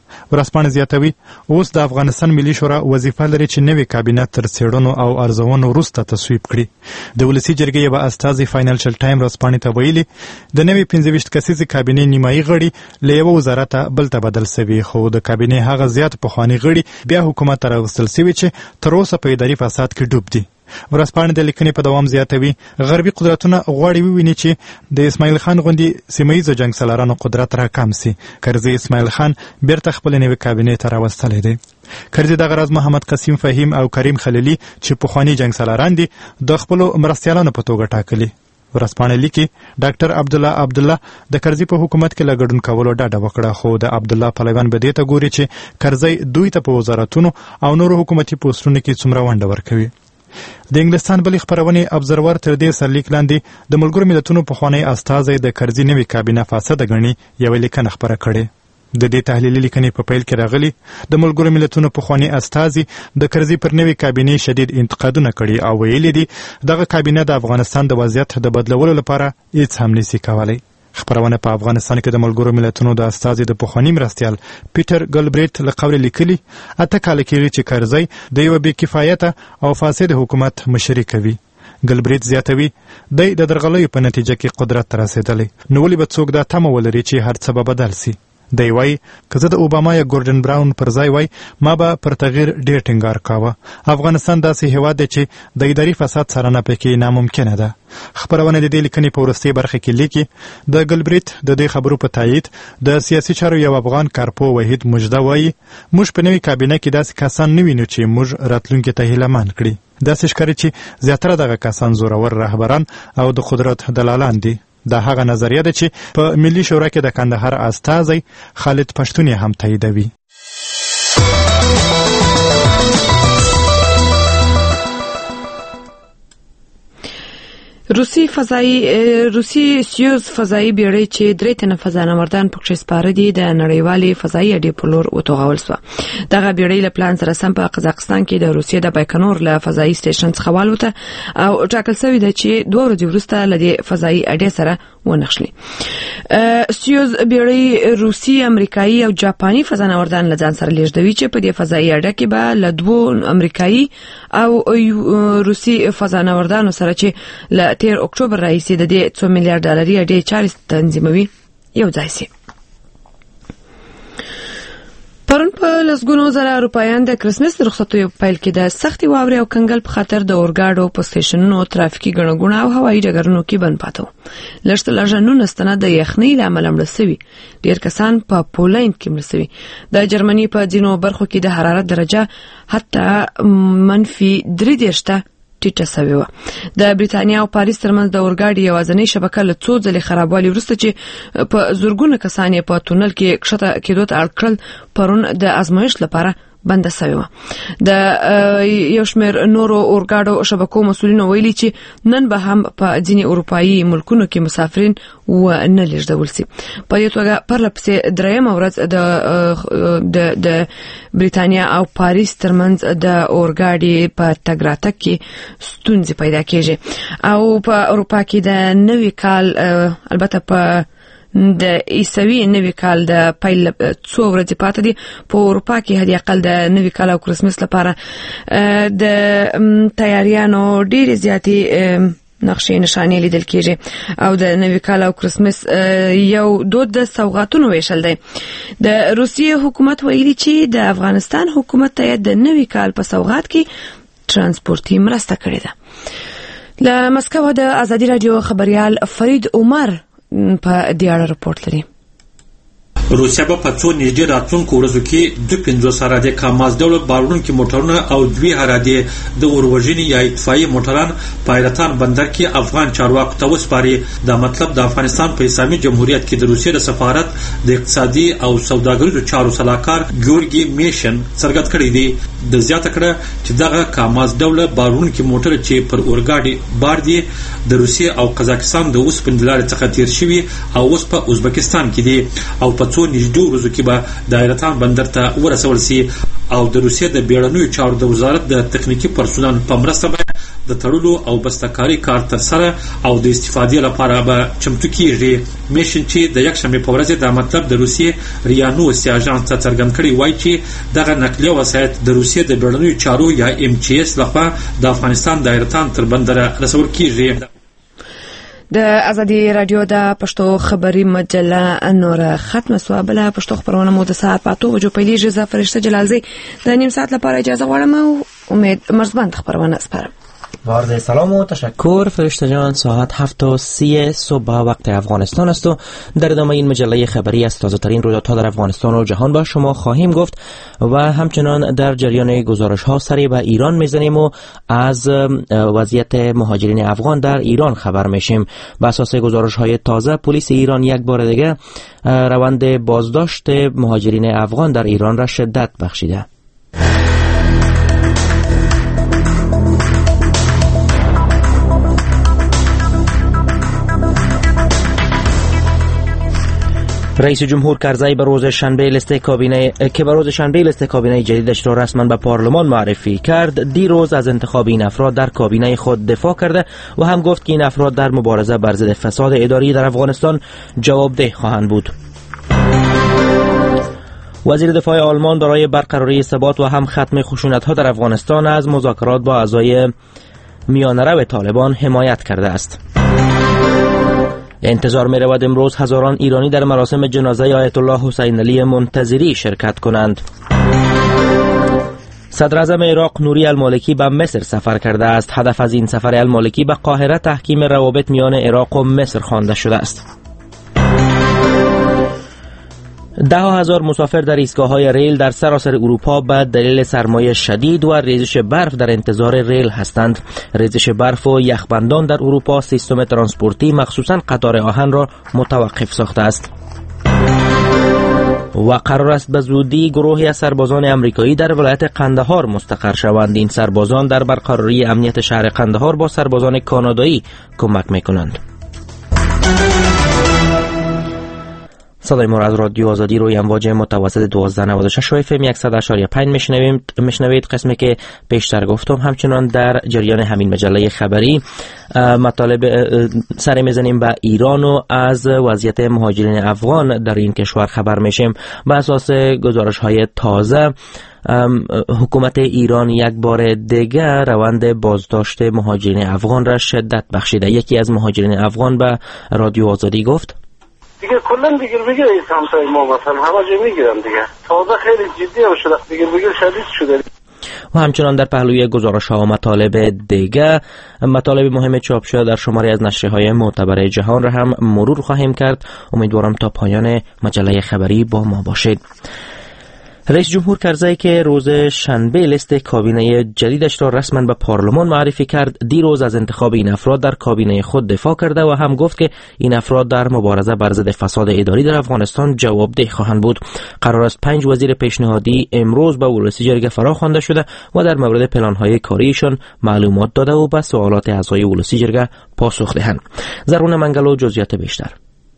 ورځپاڼه زیاتوي اوس د افغانستان ملي شورا وظیفه لري چې نوې کابینه تر څېړنو او ارزونو وروسته تصویب کړي. د ولسي جرګې یوه استازي فاینانشل ټایم ورځپاڼې ته ویلي د نوې 25 کسیزې کابینې نیمایي غړي له یوه وزارته بل ته بدل سوي، خو د کابینې هغه زیات پخواني غړي بیا حکومت ته راوستل سوي چې تر اوسه په اداري فساد کې ډوب دي. ورځپاڼه د لیکنې په دوام زیاتوي غربي قدرتونه غواړي وویني چې د اسماعیل خان غوندې سیمهییزو جنګ سالارانو قدرت راکم سي. کرزي اسماعیل خان بیرته خپل نوې کابینې ته راوستلی دی. کرزي دغه راز محمد قسیم فهیم او کریم خلیلي چې پخواني جنګ سالاران دي د خپلو مرستیالانو په توګه ټاکلي. ورځپاڼه لیکي ډاکټر عبدالله د کرزي په حکومت کې له ګډون کولو ډاډه وکړه، خو د عبدالله پلویان به دې ته ګوري چې کرزي دوی ته په وزارتونو او نورو حکومتي پوسټونو کې څومره ونډه ورکوي. د انګلستان بلې خپرونې ابزرور تر دې سرلیک لاندې د ملګرو ملتونو پخوانی استازی د کرزي نوې کابینه فاسده ګڼي یوه لیکنه خپره کړې. د دې تحلیلي لیکنې په پیل کې راغلي د ملګرو ملتونو پخوانی استازي د کرزي پر نوې کابینې شدید انتقادونه کړي او ویلي دي دغه کابینه د افغانستان د وضعیت د بدلولو لپاره هیڅ هم نشي کولی. خپرونه په افغانستان کې د ملګرو ملتونو د استازي د پخواني مرستیال پیټر ګلبریټ له قوله لیکلي 8 کاله کېږي چې کرزي د یوه بې کفایته او فاسد حکومت مشري کوي. ګلبریټ زیاتوي دی د درغلیو په نتیجه کې قدرت ته رسېدلی، نو ولې به څوک دا تمه ولري چې هر څه به بدل سي. دی وایي که زه د اوباما یا ګوردن براون پر ځای وای ما به پر تغییر ډېر ټینګار کاوه. افغانستان داسې هیواد دی چې د اداري فساد څارنه پکې ناممکنه ده. خپرونه د دې لیکنې په وروستۍ برخه کې لیکي د ګلبریټ د دې خبرو په تایید د سیاسي چارو یو افغان کارپو وحید مجده وایي موږ په نوې کابینه کې داسې کسان نه وینو چې موږ راتلونکي ته هیله مند کړي. داسې ښکاري چې زیاتره دغه کسان زورور رهبران او د قدرت دلالان دي. دا هغه نظریه ده چې په ملي شورا کې د کندهار استازی خالد پښتون هم تاییدوي. روسي سیوز فضایي بیړۍ چې 3 تنه فضانوردان پکې سپاره دي د نړیوالې فضایي اډې په لور وتوغول شوه. دغه بیړۍ له پلان سره سم په قزاقستان کې د روسیې د بایکنور له فضایي سټیشن څخه والوته او ټاکل شوی دی چې 2 ورځې وروسته له دې فضایي اډې سره ونښلي. سیوز بیړۍ روسي، امریکایي او جاپاني فضانوردان له ځان سره لیږدوي چې په دې فضایي اډه کې به له 2 امریکایي او روسي فضانوردانو سره چې له 13 اکتوبر راهیسې د دې 2 میلیارډ ډالري اډې چارې تنظیموي یو ځای شي. پرون په لسګونو زره روپیان د کرسمس د رخصتیو په پیل کې د سختي واورې او کنګل په خاطر د اورګاډو په سټیشنونو ترافیکي ګڼه او هوایي ډګرونو کې بند پاتو. لږ 19 تنه د یخنۍ له امله مړه سوي، ډېر کسان په پولند کې مړه سوي. د جرمني په ځینو برخو کې د حرارت درجه حتی -3 ته ټیټه سوې وه. د بریتانیا او پاریس ترمنځ د اورګاډي یوازینۍ شبکه له څو ځلې خرابوالي وروسته چې په زرګونه کسان یې په تونل کې کښته کېدو ته اړ کړل پرون د ازمایښت لپاره بنده سوې وه. د یو شمېر نورو اورګاډو شبکو مسؤلینو ویلي چې نن به هم په ځینې اروپایي ملکونو کې مسافرین ونه لیږدول سي. په دې توګه پرلپسې درېیمه ورځ د بریتانیا او پاریس ترمنځ د اورګاډي په تګ راتګ کې ستونزې پیدا کېږي او په اروپا کې د نوي کال البته په د عیسوي نوي کال د پیل 2 ورځې پاتې دي. په اروپا کې هدي اقل د نوي کال او کرسمس لپاره د تیاریانو ډېرې زیاتې نقشې نشانې لیدل کېږي او د نوي کال او کرسمس یو دود د سوغاتونو ویشل دی. د روسیې حکومت ویلي چې د افغانستان حکومت ته د نوي کال په سوغات کې ترانسپورتي مرسته کړې ده. له مسکو د ازادي رادیو خبريال فرید عمر په دې اړه رپورټ لري. روسیا به په څو نږدې راتلونکو ورځو کې 250 اراده کاماز ډول بارونکي موټرونه او 2 اراده د اوروژنې یا اطفائیه موټران په ایران بندر کې افغان چارواکو ته وسپاري. دا مطلب د افغانستان په اسلامي جمهوریت کې د روسیې د سفارت د اقتصادي او سوداګریزو چارو صلاحکار ګیورګي میشن څرګند کړی دی. د زیاته کړه چې دغه کاماز ډول بارونکي موټر چې پر اورګاډي بار دي د روسیې او قزاقستان د اوسپنې لارې څخه تیر شوي او اوس په ازبکستان کې دي او په نږدې ورځو کې به د ایران بندر ته ورسول سي او د روسیې د بیړنیو چارو د وزارت د تخنیکی پرسونل په مرسته به د تړلو او بسته‌کاري کار ترسره او د استفادې لپاره به چمتو کیږي. میشن چې د یکشنبه په ورځ د مطلب د روسیې ریا نووسي اژانس ته څرګند کړی وایي چې دغه نقلیه وسایط د روسیې د بیړنیو چارو یا MCS لخوا د افغانستان دایرتان تر بندر رسول کیږي. د ازادي رادیو د پښتو خبري مجله نور ختمه سو. بل پښتو خبرونه مو د ساعت 8 بجو پیلېږي. زه فرشته جلالزی د نیم ساعت لپاره اجازه غواړم او امید مرزبند خبرونه سپارم. عرض سلام و تشکر فرشته جان. ساعت 7:30 صبح وقت افغانستان است و در ادامه این مجله خبری از تازه ترین رویدادها در افغانستان و جهان با شما خواهیم گفت و همچنان در جریان گزارش ها سری به ایران میزنیم و از وضعیت مهاجرین افغان در ایران خبر میشیم. بر اساس گزارش های تازه پلیس ایران یک بار دیگه روند بازداشت مهاجرین افغان در ایران را شدت بخشیده. رئیس جمهور کرزی به روز شنبه لیست کابینه جدیدش را رسما به پارلمان معرفی کرد. دیروز از انتخاب این افراد در کابینه خود دفاع کرده و هم گفت که این افراد در مبارزه بر ضد فساد اداری در افغانستان جوابدeh خواهند بود. وزیر دفاع آلمان برای برقراری ثبات و هم ختم خشونت‌ها در افغانستان از مذاکرات با اعضای میانه‌رو طالبان حمایت کرده است. انتظار می رود امروز هزاران ایرانی در مراسم جنازه آیت الله حسین علی منتظری شرکت کنند. صدر اعظم عراق نوری المالکی به مصر سفر کرده است. هدف از این سفر المالکی به قاهره تحکیم روابط میان عراق و مصر خوانده شده است. 10,000 مسافر در ایستگاه‌های ریل در سراسر اروپا به دلیل سرمایه شدید و ریزش برف در انتظار ریل هستند. ریزش برف و یخبندان در اروپا سیستم ترانسپورتی مخصوصاً قطار آهن را متوقف ساخته است. و قرار است به زودی گروهی از سربازان امریکایی در ولایت قندهار مستقر شوند. این سربازان در برقراری امنیت شهر قندهار با سربازان کانادایی کمک می‌کنند. صدای ما از رادیو آزادی روی امواج متوسط 1296 FM 100.5 میشنوید. قسمی که پیشتر گفتم همچنان در جریان همین مجله خبری مطالب سر میزنیم به ایران و از وضعیت مهاجرین افغان در این کشور خبر میشیم. به اساس گزارش های تازه حکومت ایران یک بار دیگر روند بازداشت مهاجرین افغان را شدت بخشیده. یکی از مهاجرین افغان به رادیو آزادی گفت دیگه کلا بگیر همسایه ما مثلا همه جا میگیرن دیگه. تازه خیلی جدی شده، بگیر شدید شده. و همچنان در پهلوی گزارش ها و مطالب دیگه مطالب مهم چاپ شده در شماری از نشریه‌های معتبر جهان را هم مرور خواهیم کرد. امیدوارم تا پایان مجله خبری با ما باشید. رئیس جمهور کرزی که روز شنبه لیست کابینه جدیدش را رسما به پارلمان معرفی کرد، دیروز از انتخاب این افراد در کابینه خود دفاع کرده و هم گفت که این افراد در مبارزه بر ضد فساد اداری در افغانستان جوابدeh خواهند بود. قرار است 5 وزیر پیشنهادی امروز به ولسی جرگه فراخوانده شده و در مورد پلان‌های کاریشان معلومات داده و به سوالات اعضای ولسی جرگه پاسخ دهند. زرونه منگلو جزئیات بیشتر.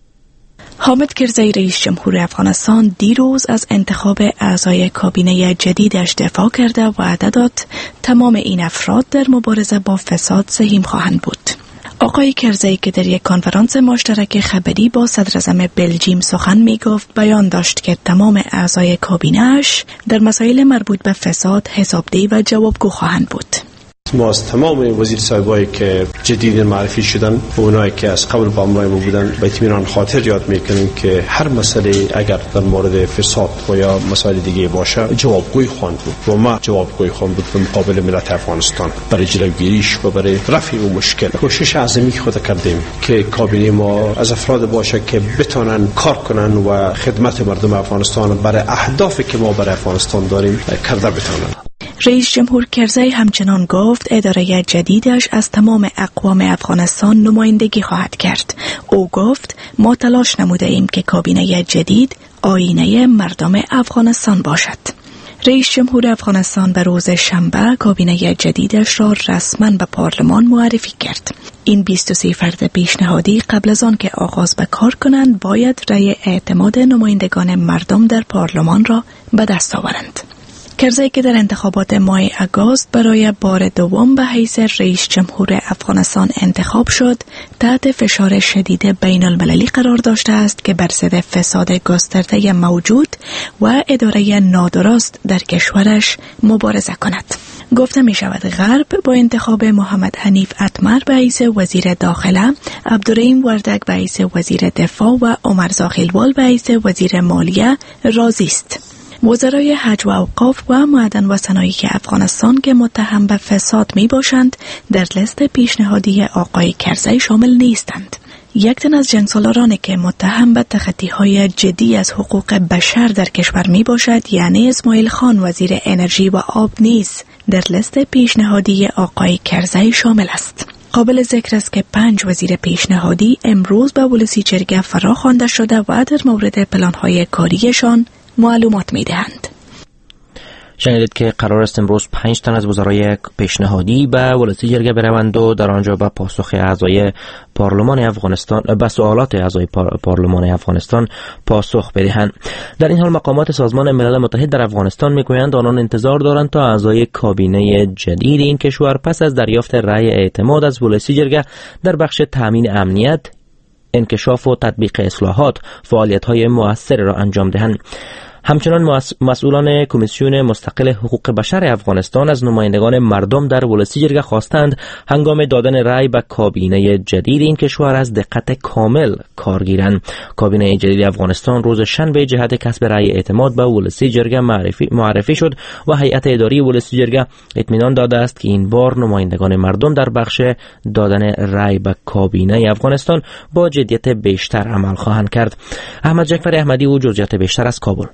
حامد کرزی رئیس جمهور افغانستان دیروز از انتخاب اعضای کابینه جدیدش دفاع کرده و وعده داد تمام این افراد در مبارزه با فساد سهیم خواهند بود. آقای کرزی که در یک کنفرانس مشترک خبری با صدراعظم بلژیم سخن می گفت بیان داشت که تمام اعضای کابینه‌اش در مسائل مربوط به فساد حسابدهی و جوابگو خواهند بود. ما از تمام وزیر صاحبایی که جدید معرفی شدن و اونایی که از قبل با امرای ما بودن به اطمینان خاطر یاد میکنیم که هر مسئله اگر در مورد فساد و یا مسائل دیگه باشه جوابگوی خواهند بود و ما جوابگوی خواهند بود به مقابل ملت افغانستان برای جلوگیریش و برای رفع اون مشکل. کوشش عظیمی خود کردیم که کابینه ما از افراد باشه که بتونن کار کنن و خدمت مردم افغانستان برای اهدافی که ما برای افغانستان داریم کرده بتونن. رئیس جمهور کرزی همچنان گفت اداره جدیدش از تمام اقوام افغانستان نمایندگی خواهد کرد. او گفت ما تلاش نموده ایم که کابینه جدید آینه مردم افغانستان باشد. رئیس جمهور افغانستان به روز شنبه کابینه جدیدش را رسما به پارلمان معرفی کرد. این 23 فرد پیشنهادی قبل از آن که آغاز به کار کنند باید رأی اعتماد نمایندگان مردم در پارلمان را به دست آورند. کرزی که در انتخابات ماه آگوست برای بار دوم به حیث رئیس جمهور افغانستان انتخاب شد، تحت فشار شدید بین المللی قرار داشته است که بر ضد فساد گسترده موجود و اداره نادرست در کشورش مبارزه کند. گفته می شود غرب با انتخاب محمد حنیف اتمر به حیث وزیر داخله، عبدالرحیم وردک به حیث وزیر دفاع و عمر زاخیلوال به حیث وزیر مالیه راضی است. وزرای حج و اوقاف و معدن و صنایع افغانستان که متهم به فساد می باشند در لیست پیشنهادی آقای کرزی شامل نیستند. یک تن از جنگسالارانی که متهم به تخطی‌های جدی از حقوق بشر در کشور می باشد، یعنی اسماعیل خان وزیر انرژی و آب نیز در لیست پیشنهادی آقای کرزی شامل است. قابل ذکر است که 5 وزیر پیشنهادی امروز به ولسی جرگه فرا خوانده شده و در مورد پلان‌های کاریشان معلومات می‌دهند. شنیدید که قرار است امروز 5 تن از وزرای پیشنهادی به ولسی جرگه بروند و در آنجا به پاسخ اعضای پارلمان افغانستان به سوالات اعضای پارلمان افغانستان پاسخ بدهند. در این حال مقامات سازمان ملل متحد در افغانستان میگویند آنان انتظار دارند تا اعضای کابینه جدید این کشور پس از دریافت رأی اعتماد از ولسی جرگه در بخش تامین امنیت، انکشاف و تطبیق اصلاحات فعالیت‌های مؤثر را انجام دهند. همچنان مسئولان کمیسیون مستقل حقوق بشر افغانستان از نمایندگان مردم در ولسی جرگه خواستند هنگام دادن رأی به کابینه جدید این کشور از دقت کامل کار گیرند. کابینه جدید افغانستان روز شنبه جهت کسب رأی اعتماد به ولسی جرگه معرفی شد و هیئت اداری ولسی جرگه اطمینان داده است که این بار نمایندگان مردم در بخش دادن رأی به کابینه افغانستان با جدیت بیشتر عمل خواهند کرد. احمد جعفر احمدی و جزئیات بیشتر از کابل.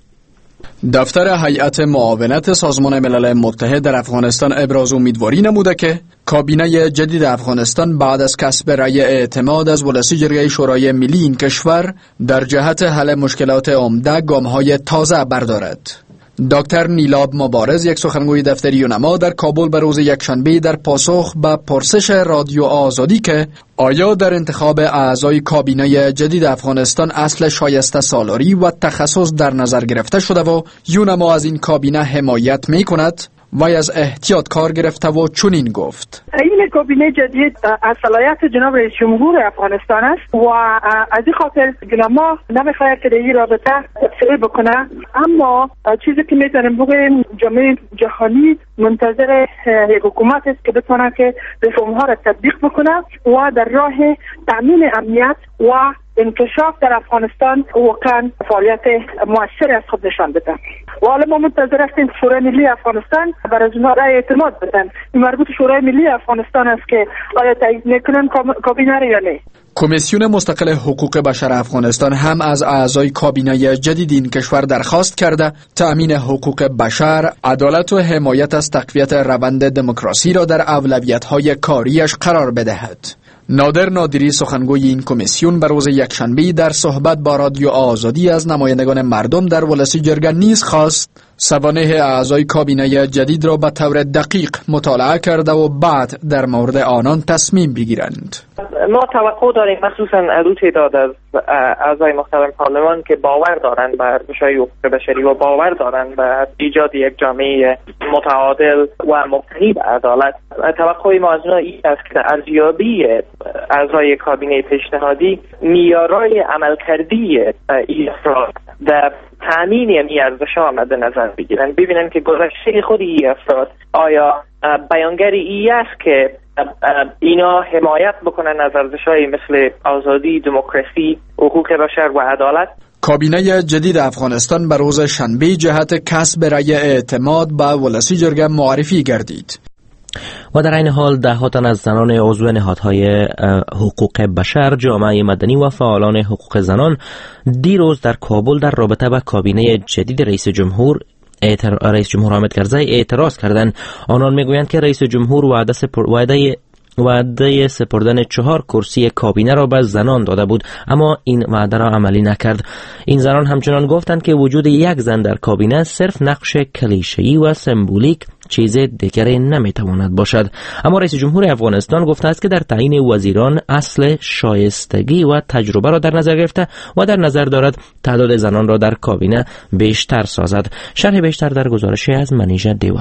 دفتر هیئت معاونت سازمان ملل متحد در افغانستان ابراز امیدواری نموده که کابینه جدید افغانستان بعد از کسب رأی اعتماد از ولسی جرگه شورای ملی این کشور در جهت حل مشکلات عمده گام‌های تازه بردارد. دکتر نیلاب مبارز، یک سخنگوی دفتر یونما، در کابل به روز یکشنبه در پاسخ به پرسش رادیو آزادی که آیا در انتخاب اعضای کابینه جدید افغانستان اصل شایسته سالاری و تخصص در نظر گرفته شده و یونما از این کابینه حمایت می کند، وی از احتیاط کار گرفته و چنین گفت: این کابینه جدید از صلاحیت جناب رئیس جمهور افغانستان است و از این خاطر یونما نمیخواهد که در این رابطه تفسیر بکنه، اما چیزی که میتونیم بگوییم جامعه جهانی منتظر یک حکومت است که بتونه که رفرم ها را تطبیق بکنه و در راه تامین امنیت و انکشاف در افغانستان واقعا فعالیت مؤثر از خود نشان بده. و حالا ما منتظر هستیم شورای ملی افغانستان برای اونها رأی اعتماد بدن. این مربوط شورای ملی افغانستان است که آیا تایید میکنن کابینه را یا نه. کمیسیون مستقل حقوق بشر افغانستان هم از اعضای کابینه جدید این کشور درخواست کرده تأمین حقوق بشر، عدالت و حمایت از تقویت روند دموکراسی را در اولویت‌های کاریش قرار بدهد. نادر نادری، سخنگوی این کمیسیون، به روز یکشنبه در صحبت با رادیو آزادی از نمایندگان مردم در ولسی جرگه نیز خواست سوانح اعضای کابینه جدید را به طور دقیق مطالعه کرده و بعد در مورد آنان تصمیم بگیرند. ما توقع داریم مخصوصا از تعداد از اعضای محترم پارلمان که باور دارند به ارزش‌های حقوق بشری و باور دارند به ایجاد یک جامعه متعادل و مبتنی به عدالت، توقع ما از اونها این است که ارزیابی اعضای کابینه پیشنهادی معیارهای عملکردی این افراد در تامین این ارزش‌ها مد نظر بگیرن، ببینن که گذشته خود این افراد آیا بیانگری ای است که اینا حمایت بکنن از ارزش‌های مثل آزادی، دموکراسی، حقوق بشر و عدالت. کابینه جدید افغانستان به روز شنبه جهت کسب رأی اعتماد به ولسی جرگه معرفی گردید. و در این حال ده تن از زنان عضو نهادهای حقوق بشر، جامعه مدنی و فعالان حقوق زنان دیروز در کابل در رابطه با کابینه جدید رئیس جمهور رئیس جمهور حامد کرزی اعتراض کردند. آنان میگویند که رئیس جمهور وعده وعده سپردن 4 کرسی کابینه را به زنان داده بود، اما این وعده را عملی نکرد. این زنان همچنان گفتند که وجود یک زن در کابینه صرف نقش کلیشه‌ای و سمبولیک، چیز دیگری نمیتواند باشد. اما رئیس جمهور افغانستان گفته است که در تعیین وزیران اصل شایستگی و تجربه را در نظر گرفته و در نظر دارد تعداد زنان را در کابینه بیشتر سازد. شرح بیشتر در گزارشی از منیژه دیوه.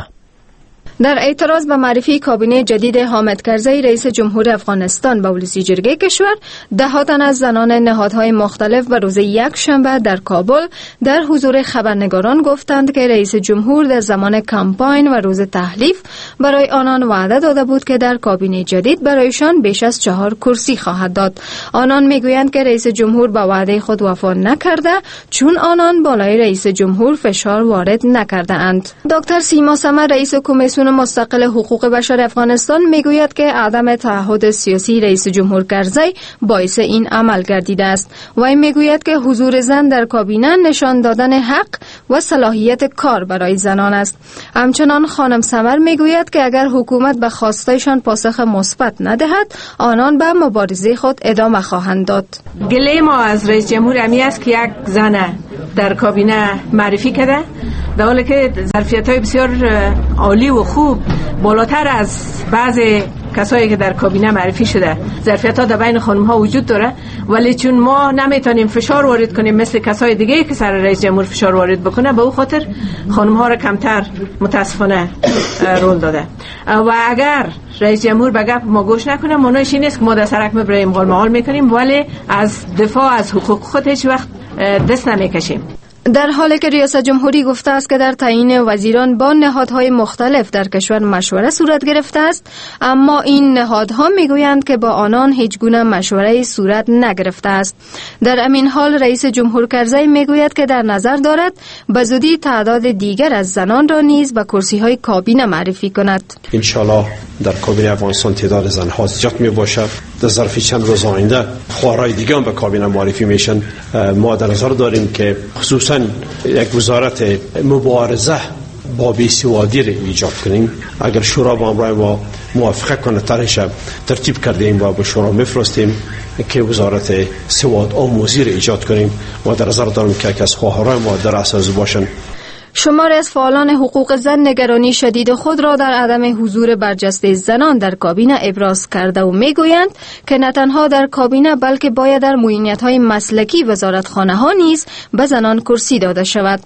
در اعتراض به معرفی کابینه جدید حامد کرزی رئیس جمهور افغانستان به ولسی جرگه کشور، ده تن از زنان نهادهای مختلف به روز یکشنبه در کابل در حضور خبرنگاران گفتند که رئیس جمهور در زمان کمپاین و روز تحلیف برای آنان وعده داده بود که در کابینه جدید برایشان بیش از 4 کرسی خواهد داد. آنان میگویند که رئیس جمهور به وعده خود وفا نکرده، چون آنان بالای رئیس جمهور فشار وارد نکرده اند. دکتر سیما سمر رئیس کمیسیون مستقل حقوق بشر افغانستان میگوید که عدم تعهد سیاسی رئیس جمهور کرزی باعث این عمل گردیده است. وی میگوید که حضور زن در کابینه نشان دادن حق و صلاحیت کار برای زنان است. همچنان خانم سمر میگوید که اگر حکومت به خواستایشان پاسخ مثبت ندهد، آنان به مبارزه خود ادامه خواهند داد. گله ما از رئیس جمهور امی است که یک زن در کابینه معرفی کرده، در حالی که ظرفیت‌های بسیار عالی و خوب بالاتر از بعض کسایی که در کابینه معرفی شده ظرفیت‌ها در بین خانم‌ها وجود داره، ولی چون ما نمیتونیم فشار وارد کنیم مثل کسای دیگه که سر رئیس جمهور فشار وارد بکنه، به او خاطر خانم‌ها را کمتر متاسفانه رول داده. و اگر رئیس جمهور به گپ ما گوش نکنه، معنیش این نیست که ما در سرک مبریم غالمغال میکنیم، ولی از دفاع از حقوق خود هیچ وقت دست نمیکشیم. در حالی که ریاست جمهوری گفته است که در تعیین وزیران با نهادهای مختلف در کشور مشوره صورت گرفته است، اما این نهادها میگویند که با آنان هیچ گونه مشوره صورت نگرفته است. در همین حال رئیس جمهور کرزی میگوید که در نظر دارد به زودی تعداد دیگر از زنان را نیز به کرسی‌های کابینه معرفی کند. ان شاء الله در کابینه افغانستان تعداد زن‌ها زیاد میباشد. در ظرف چند روز آینده خواهرای دیگه هم به کابینه معرفی میشن. ما در نظر داریم که خصوصا یک وزارت مبارزه با بیسوادی را ایجاد کنیم. اگر شورا با امرای ما موافقه کنه طرحش ترتیب کردیم و به شورا میفرستیم که وزارت سواد آموزی را ایجاد کنیم و در نظر داریم که از خواهرای ما در اساس باشن. شماری از فعالان حقوق زن نگرانی شدید خود را در عدم حضور برجسته زنان در کابینه ابراز کرده و میگویند که نه تنها در کابینه بلکه باید در معینیت‌های مسلکی وزارتخانه‌ها نیز به زنان کرسی داده شود.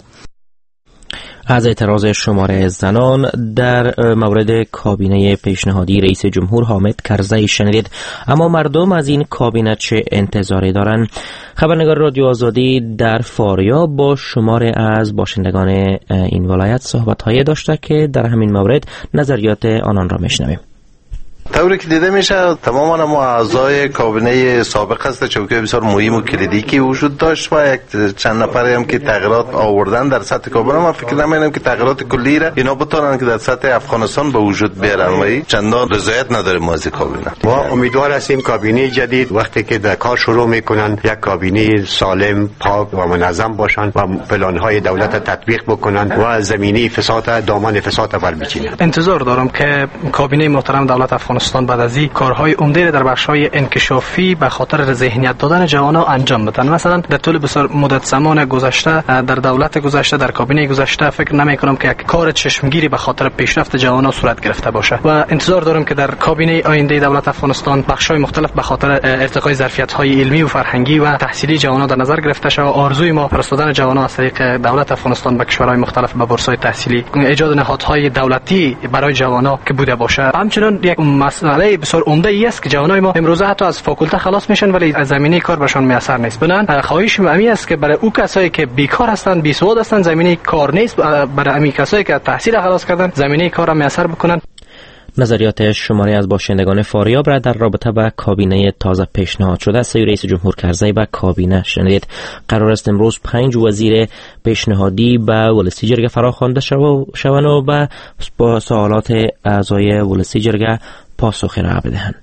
از اعتراض شماره زنان در مورد کابینه پیشنهادی رئیس جمهور حامد کرزی شنیدید. اما مردم از این کابینه چه انتظاری دارند؟ خبرنگار رادیو آزادی در فاریاب با شماره از باشندگان این ولایت صحبت‌هایی داشته که در همین مورد نظریات آنان را میشنویم. طوری که دیده میشه تماما ما اعضای کابینه سابق است، چوکه بسیار مهم و کلیدی که وجود داشت و یک چند نفری هم که تغییرات آوردن در سطح کابینه. من فکر نمی‌کنم که تغییرات کلی را اینا بتونن که در سطح افغانستان به وجود بیارن و چندان رضایت نداریم از کابینه. ما امیدوار هستیم کابینه جدید وقتی که در کار شروع میکنن یک کابینه سالم، پاک و منظم باشن و پلان‌های دولت تطبیق بکنن و زمینه فساد دامن فساد بربچینن. انتظار دارم که کابینه محترم دولت افغانستان بعد از این کارهای عمده در بخش‌های انکشافی به خاطر ذهنیت دادن جوانان انجام بدن. مثلا در طول بسیار مدت زمان گذشته در دولت گذشته در کابینه گذشته فکر نمی‌کنم که یک کار چشمگیری به خاطر پیشرفت جوانان صورت گرفته باشه و انتظار دارم که در کابینه آینده دولت افغانستان بخش‌های مختلف به خاطر ارتقای ظرفیت‌های علمی و فرهنگی و تحصیلی جوانان در نظر گرفته شود. آرزوی ما فرستادن جوانان از طریق دولت افغانستان به کشورهای مختلف به بورس‌های تحصیلی، ایجاد نهادهای دولتی برای جوانان که بوده باشه. همچنین یک مسئله بسیار عمده ای است که جوانای ما امروزه حتی از فاکولته خلاص میشن ولی از زمینه کار برشان میسر نیست. بنابراین خواهش می است که برای او کسایی که بیکار هستند، بی سواد هستند، زمینه کار نیست، برای امی کسایی که تحصیل خلاص کردن زمینه کار را میسر بکنن. نظریات شماری از باشندگان فاریاب را در رابطه با کابینه تازه پیشنهاد شده است رئیس جمهور کرزی با کابینه شنیدید. قرار است امروز 5 وزیر پیشنهادی به ولسی جرگه فراخوانده شوند و با سوالات اعضای ولسی جرگه پاسخی را بدهند.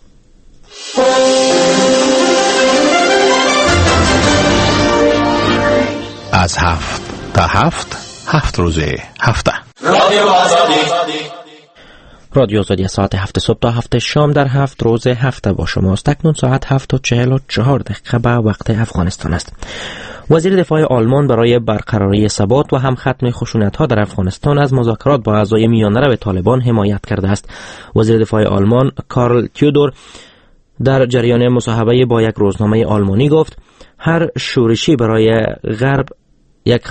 از 7 تا 7 روز هفته. رادیو آزادی ساعت 7 صبح تا 7 شام در 7 روز هفته با شماست. اکنون ساعت 7:44 به وقت افغانستان است. وزیر دفاع آلمان برای برقراری ثبات و هم ختم خشونت‌ها در افغانستان از مذاکرات با اعضای میانه‌رو طالبان حمایت کرده است. وزیر دفاع آلمان کارل تیودور در جریان مصاحبه با یک روزنامه آلمانی گفت هر شورشی برای غرب یک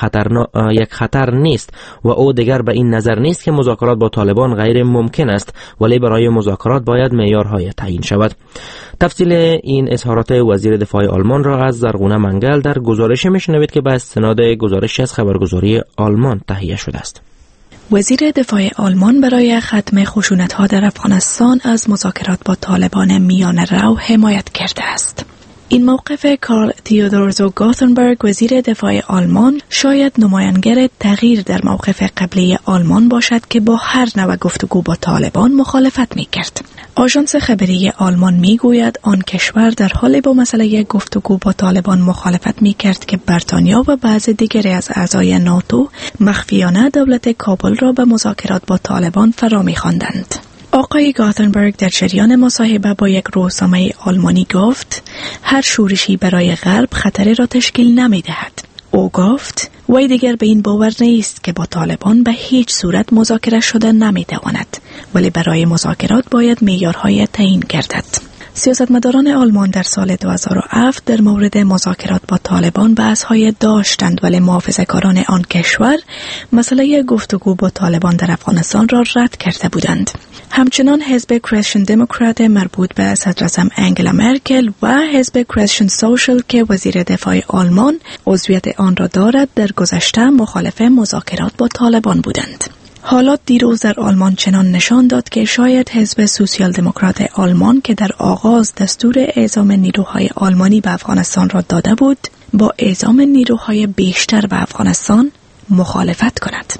خطر نیست و او دیگر به این نظر نیست که مذاکرات با طالبان غیر ممکن است، ولی برای مذاکرات باید معیارهای تعیین شود. تفصیل این اظهارات وزیر دفاع آلمان را از زرغونه منگل در گزارش میشنوید که به استناد گزارش از خبرگزاری آلمان تهیه شده است. وزیر دفاع آلمان برای ختم خشونت‌ها در افغانستان از مذاکرات با طالبان میانه‌رو حمایت کرده است. این موقف کارل تیودور گوتنبرگ وزیر دفاع آلمان شاید نمایانگر تغییر در موقف قبلی آلمان باشد که با هر نوع گفتگو با طالبان مخالفت می‌کرد. آژانس خبری آلمان می‌گوید آن کشور در حال با مسئله گفتگو با طالبان مخالفت می‌کرد که بریتانیا و بعض دیگری از اعضای ناتو مخفیانه دولت کابل را به مذاکرات با طالبان فرا می‌خواندند. آقای گاتنبرگ در جریان مصاحبه با یک روزنامه آلمانی گفت هر شورشی برای غرب خطری را تشکیل نمی دهد. او گفت وی دیگر به این باور نیست که با طالبان به هیچ صورت مذاکره شده نمی تواند، ولی برای مذاکرات باید معیارهای تعیین گردد. سیاستمداران آلمان در سال 2007 در مورد مذاکرات با طالبان بحث‌های داشتند، ولی محافظه‌کاران آن کشور مسئله گفتگو با طالبان در افغانستان را رد کرده بودند. همچنان حزب کریستین دموکرات مربوط به صدراعظم انگلا مرکل و حزب کریستین سوشال که وزیر دفاع آلمان عضویت آن را دارد در گذشته مخالف مذاکرات با طالبان بودند. حالات دیروز در آلمان چنان نشان داد که شاید حزب سوسیال دموکرات آلمان که در آغاز دستور اعزام نیروهای آلمانی به افغانستان را داده بود، با اعزام نیروهای بیشتر به افغانستان مخالفت کند.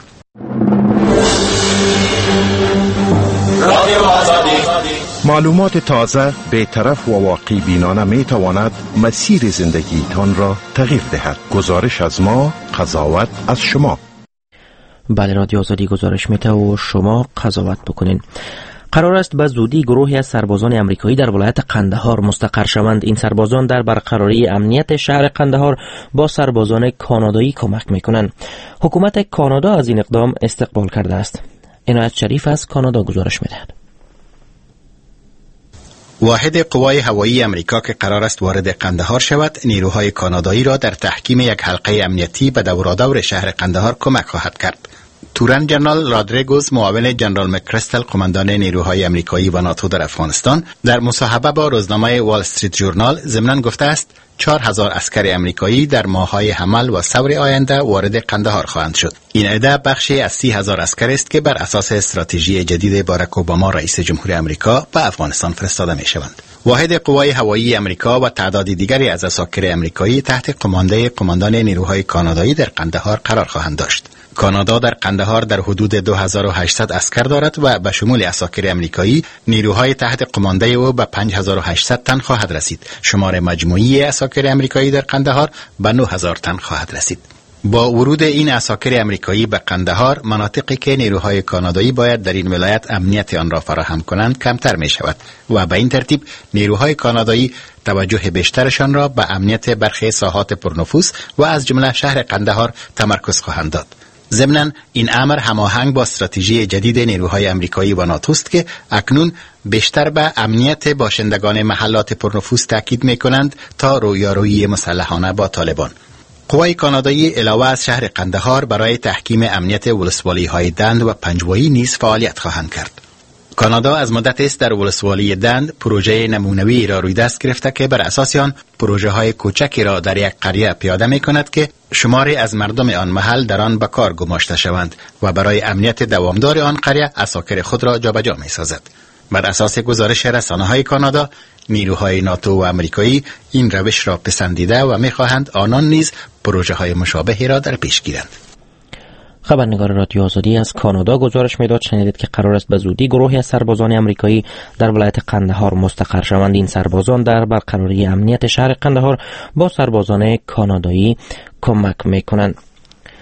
معلومات تازه، بی‌طرف و واقع بینانه می تواند مسیر زندگی تان را تغییر دهد. گزارش از ما، قضاوت از شما. بله، رادیو آزادی گزارش میده و شما قضاوت بکنین. قرار است به زودی گروهی از سربازان امریکایی در ولایت قندهار مستقر شوند. این سربازان در برقراری امنیت شهر قندهار با سربازان کانادایی کمک میکنند. حکومت کانادا از این اقدام استقبال کرده است. عنایت شریف از کانادا گزارش میدهد. واحد قوای هوایی امریکا که قرار است وارد قندهار شود، نیروهای کانادایی را در تحکیم یک حلقه امنیتی به دورادور شهر قندهار کمک خواهد کرد. تورن جنرال رادریگوز، معاون جنرال مکرستل قماندان نیروهای امریکایی و ناتو در افغانستان، در مصاحبه با روزنامه وال استریت ژورنال ضمناً گفته است 4000 عسکر امریکایی در ماه‌های حمل و ثور آینده وارد قندهار خواهند شد. این عده بخشی از 30000 عسکر است که بر اساس استراتژی جدید باراک اوباما رئیس جمهور امریکا به افغانستان فرستاده می‌شوند. واحد قوای هوایی امریکا و تعداد دیگری از عساکر امریکایی تحت قماندان نیروهای کانادایی در قندهار قرار خواهند داشت. کانادا در قندهار در حدود 2800 عسکر دارد و به شمول عساکر امریکایی نیروهای تحت قمانده او به 5800 تن خواهد رسید. شمار مجموعی عساکر امریکایی در قندهار به 9000 تن خواهد رسید. با ورود این عساکر امریکایی به قندهار، مناطقی که نیروهای کانادایی باید در این ولایت امنیت آن را فراهم کنند کمتر می شود و به این ترتیب نیروهای کانادایی توجه بیشترشان را به امنیت برخی ساحات پرنفوذ و از جمله شهر قندهار تمرکز خواهند داد. ضمناً این امر هماهنگ با استراتژی جدید نیروهای امریکایی و ناتو است که اکنون بیشتر به امنیت باشندگان محلات پرنفوذ تاکید می‌کنند تا رویارویی مسلحانه با طالبان. قوای کانادایی علاوه از شهر قندهار برای تحکیم امنیت ولسوالی‌های دند و پنجوایی نیز فعالیت خواهند کرد. کانادا از مدت است در ولسوالی دند پروژه نمونه‌ای را روی دست گرفته که بر اساس آن پروژه‌های کوچکی را در یک قریه پیاده می‌کند که شماری از مردم آن محل در آن به کار گماشته شوند و برای امنیت دوامدار آن قریه عساکر خود را جابجا می‌سازد. بر اساس گزارش رسانه‌های کانادا، نیروهای ناتو و امریکایی این روش را پسندیده و می‌خواهند آنان نیز پروژه‌های مشابهی را در پیش گیرند. خبرنگار رادیو آزادی از کانادا گزارش میداد. شنیدید که قرار است به زودی گروهی از سربازان امریکایی در ولایت قندهار مستقر شوند. این سربازان در برقراری امنیت شهر قندهار با سربازان کانادایی کمک میکنند.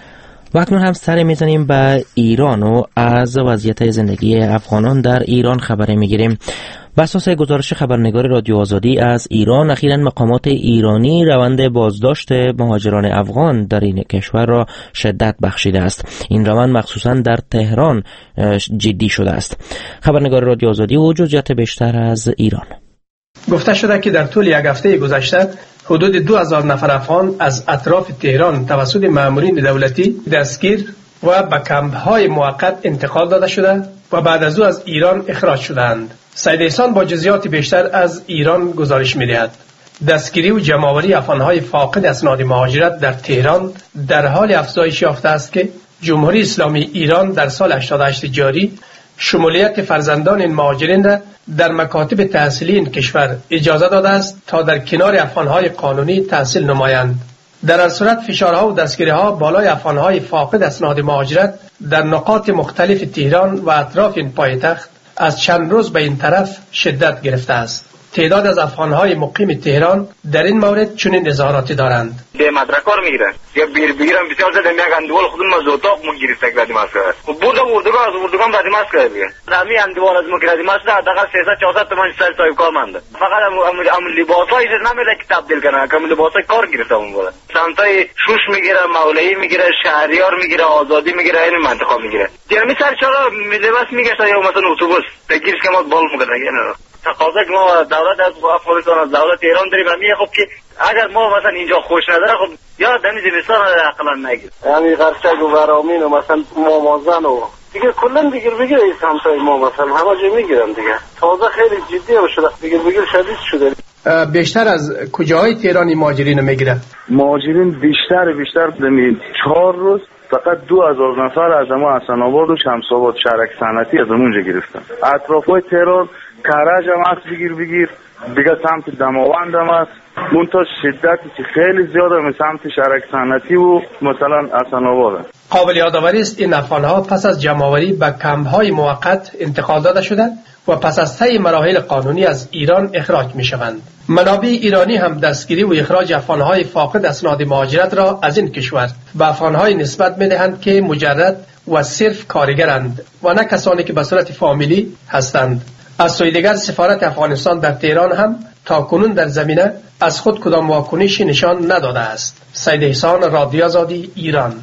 و اکنون هم سر میزنیم به ایران و از وضعیت زندگی افغانان در ایران خبری میگیریم. بر اساس گزارش خبرنگار رادیو آزادی از ایران، اخیراً مقامات ایرانی روند بازداشت مهاجران افغان در این کشور را شدت بخشیده است. این روند مخصوصاً در تهران جدی شده است. خبرنگار رادیو آزادی و جزئیات بیشتر از ایران. گفته شده که در طول یک هفته گذشته حدود 2000 نفر افغان از اطراف تهران توسط مامورین دولتی دستگیر و به کمپ‌های موقت انتقال داده شده و بعد از او از ایران اخراج شدند. سید احسان با جزئیات بیشتر از ایران گزارش می‌دهد. دستگیری و جمع‌آوری افغان‌های فاقد اسناد مهاجرت در تهران در حال افزایش یافته است که جمهوری اسلامی ایران در سال 88 جاری شمولیت فرزندان این مهاجرین را در مکاتب تحصیلی این کشور اجازه داده است تا در کنار افغان‌های قانونی تحصیل نمایند. در هر صورت فشارها و دستگیری‌ها بالای افغان‌های فاقد اسناد مهاجرت در نقاط مختلف تهران و اطراف این پایتخت از چند روز به این طرف شدت گرفته است. تعداد از افغان‌های مقیم تهران در این مورد چنین اظهاراتی دارند. به مدرکار میره یا بگیرم بسیار زده میگن اندوال خودم از اتاق مگیرست کردیم است. بوده اردوگان بعد ماست کرد دیگه. همین اندوال از مگیریم است حداقل 300 400 تومان سال صاحب کار مانده. فقط ام لباسای چیز نمیده که تبدیل کنه، کم لباسای کار گرفته اون بالا. سمتای شوش میگیره، مولایی میگیره، شهریار میگیره، آزادی میگیره، این منطقه میگیره. یعنی سر چرا لباس میگیره یا مثلا اتوبوس تگیرش که ما بال میکنه یعنی تقاضا که ما دولت از افغانستان از دولت ایران داریم همین خب که اگر ما مثلا اینجا خوش نداره خب یا دمی زمستان عقلا نگیر یعنی قرچک و ورامین و مثلا مامازن و دیگه کلا بگیر همسای ما مثلا همه جا میگیرن دیگه. تازه خیلی جدی شده، بگیر شدید شده. بیشتر از کجاهای تهرانی مهاجرین میگیره؟ مهاجرین بیشتر دمی 4 روز فقط 2000 نفر از ما حسن آباد و شمس آباد شهرک صنعتی از اونجا گرفتن. اطرافای تهران کرج هم هست بگیر دیگه سمت دماوند هم هست. منتها شدتی که خیلی زیاده به سمت شهرک صنعتی و مثلا حسن آباد. قابل یادآوری است این افغان‌ها پس از جمع‌آوری به کمپ‌های موقت انتقال داده شدند و پس از طی مراحل قانونی از ایران اخراج می‌شوند. منابع ایرانی هم دستگیری و اخراج افغان‌های فاقد اسناد مهاجرت را از این کشور به افغان‌های نسبت می‌دهند که مجرد و صرف کارگرند و نه کسانی که به صورت فامیلی هستند. از سوی دیگر سفارت افغانستان در تهران هم تا کنون در زمینه از خود کدام واکنشی نشان نداده است. سید احسان، رادیو آزادی، ایران.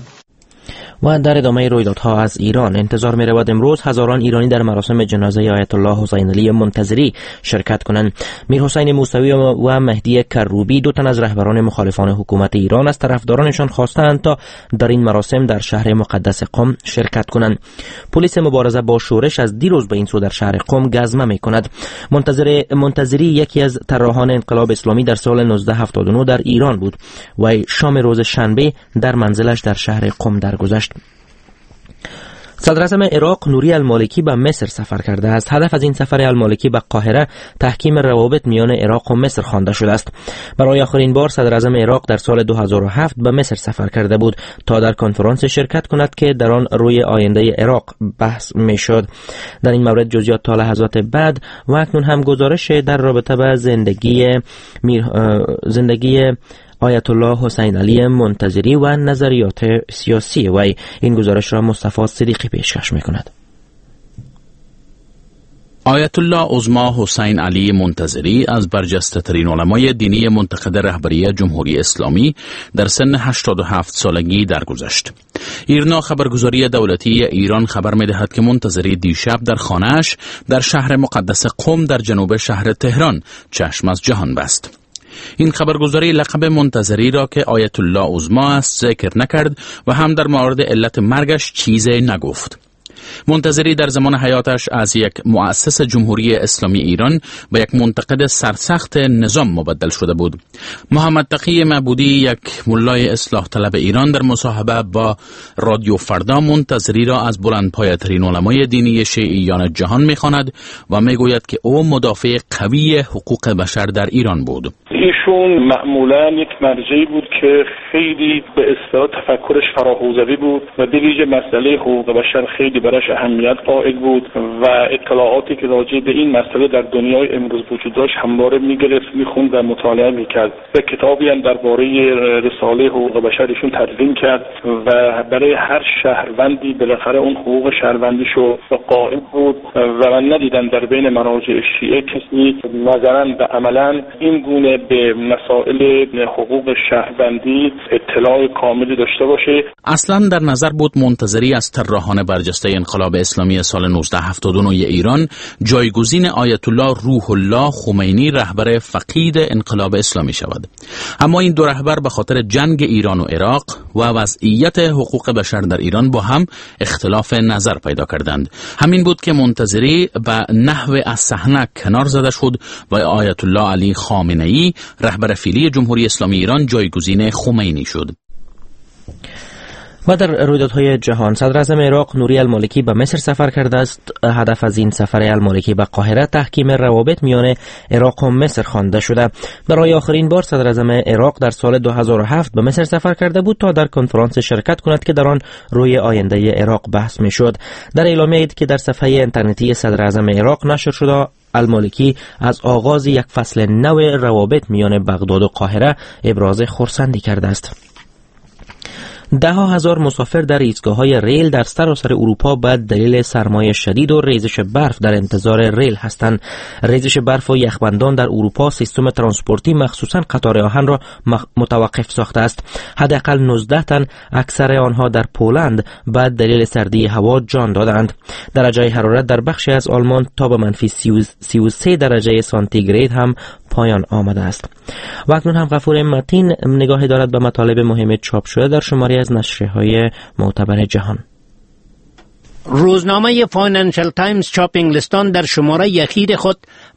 و در ادامه رویدادها از ایران انتظار می رود امروز هزاران ایرانی در مراسم جنازه آیت الله حسین علی منتظری شرکت کنند. میر حسین موسوی و مهدی کروبی، 2 تن از رهبران مخالفان حکومت ایران، از طرفدارانشان خواستند تا در این مراسم در شهر مقدس قم شرکت کنند. پلیس مبارزه با شورش از دیروز به این سو در شهر قم گزمه می کند. منتظری یکی از طراحان انقلاب اسلامی در سال 1979 در ایران بود و شام روز شنبه در منزلش در شهر قم درگذشت. صدر اعظم عراق نوری المالکی به مصر سفر کرده است. هدف از این سفر المالکی به قاهره تحکیم روابط میان عراق و مصر خوانده شده است. برای آخرین بار صدر اعظم عراق در سال 2007 به مصر سفر کرده بود تا در کنفرانس شرکت کند که در آن روی آینده عراق بحث میشد. در این مورد جزئیات تا لحظات بعد و اکنون هم گزارش در رابطه با زندگی آیت الله حسین علی منتظری و نظریات سیاسی وی. این گزارش را مصطفی صدیقی پیشکش می‌کند. آیت الله عظما حسین علی منتظری از برجسته ترین علمای دینی منتخب رهبری جمهوری اسلامی در سن 87 سالگی درگذشت. ایرنا خبرگزاری دولتی ایران خبر می‌دهد که منتظری دیشب در خانه‌اش در شهر مقدس قم در جنوب شهر تهران چشم از جهان بست. این خبرگزاری لقب منتظری را که آیت الله عظما است ذکر نکرد و هم در مورد علت مرگش چیزی نگفت. منتظری در زمان حیاتش از یک مؤسس جمهوری اسلامی ایران به یک منتقد سرسخت نظام مبدل شده بود. محمد تقی معبودی، یک ملای اصلاح طلب ایران، در مصاحبه با رادیو فردا منتظری را از بلندپایه‌ترین علمای دینی شیعیان جهان می‌خواند و میگوید که او مدافع قوی حقوق بشر در ایران بود. ایشون معمولا یک مرجعی بود که خیلی به اصطلاح تفکرش فراحوزوی بود و به ویژه مسئله حقوق بشر خیلی برایش اهمیت قائل بود و اطلاعاتی که راجع به این مسئله در دنیای امروز وجود داشت همواره میگرفت، میخوند و مطالعه میکرد و کتابی هم درباره رساله حقوق بشرشون تدوین کرد و برای هر شهروندی بالاخره اون حقوق شهروندیشو قائل بود و من ندیدم در بین مراجع شیعه کسی نظرا و عملا این گونه به مسائل حقوق شهروندی اطلاع کاملی داشته باشه. اصلا در نظر بود منتظری از طراحان برجسته انقلاب اسلامی سال 1979 ایران جایگزین آیت الله روح الله خمینی رهبر فقید انقلاب اسلامی شود. اما این دو رهبر به خاطر جنگ ایران و عراق و وضعیت حقوق بشر در ایران با هم اختلاف نظر پیدا کردند. همین بود که منتظری به نحو از صحنه کنار زده شد و آیت الله علی خامنه‌ای رهبر فعلی جمهوری اسلامی ایران جایگزین خمینی شد. و در رویدادهای جهان صدراعظم عراق نوری المالکی به مصر سفر کرده است. هدف از این سفر المالکی به قاهره تحکیم روابط میان عراق و مصر خوانده شده. برای آخرین بار صدراعظم عراق در سال 2007 به مصر سفر کرده بود تا در کنفرانس شرکت کند که در آن روی آینده عراق بحث میشد. در اعلامیه‌ای که در صفحه اینترنتی صدراعظم عراق نشر شده، المالکی از آغاز یک فصل نو روابط میان بغداد و قاهره ابراز خرسندی کرده است. ده ها هزار مسافر در ایستگاه‌های ریل در سراسر اروپا به دلیل سرمای شدید و ریزش برف در انتظار ریل هستند. ریزش برف و یخبندان در اروپا سیستم ترانسپورتی مخصوصاً قطار آهن را متوقف ساخته است. حداقل 19 تن، اکثر آنها در پولند، به دلیل سردی هوا جان دادند. درجه حرارت در بخشی از آلمان تا به منفی 33 درجه سانتیگراد هم پایان آمده است. و اکنون هم غفور متین نگاهی دارد به مطالب مهم چاپ شده در شماری از نشریه‌های معتبر جهان. روزنامه فاینانشل تایمز چاپ انگلستان در شماره اخیر خود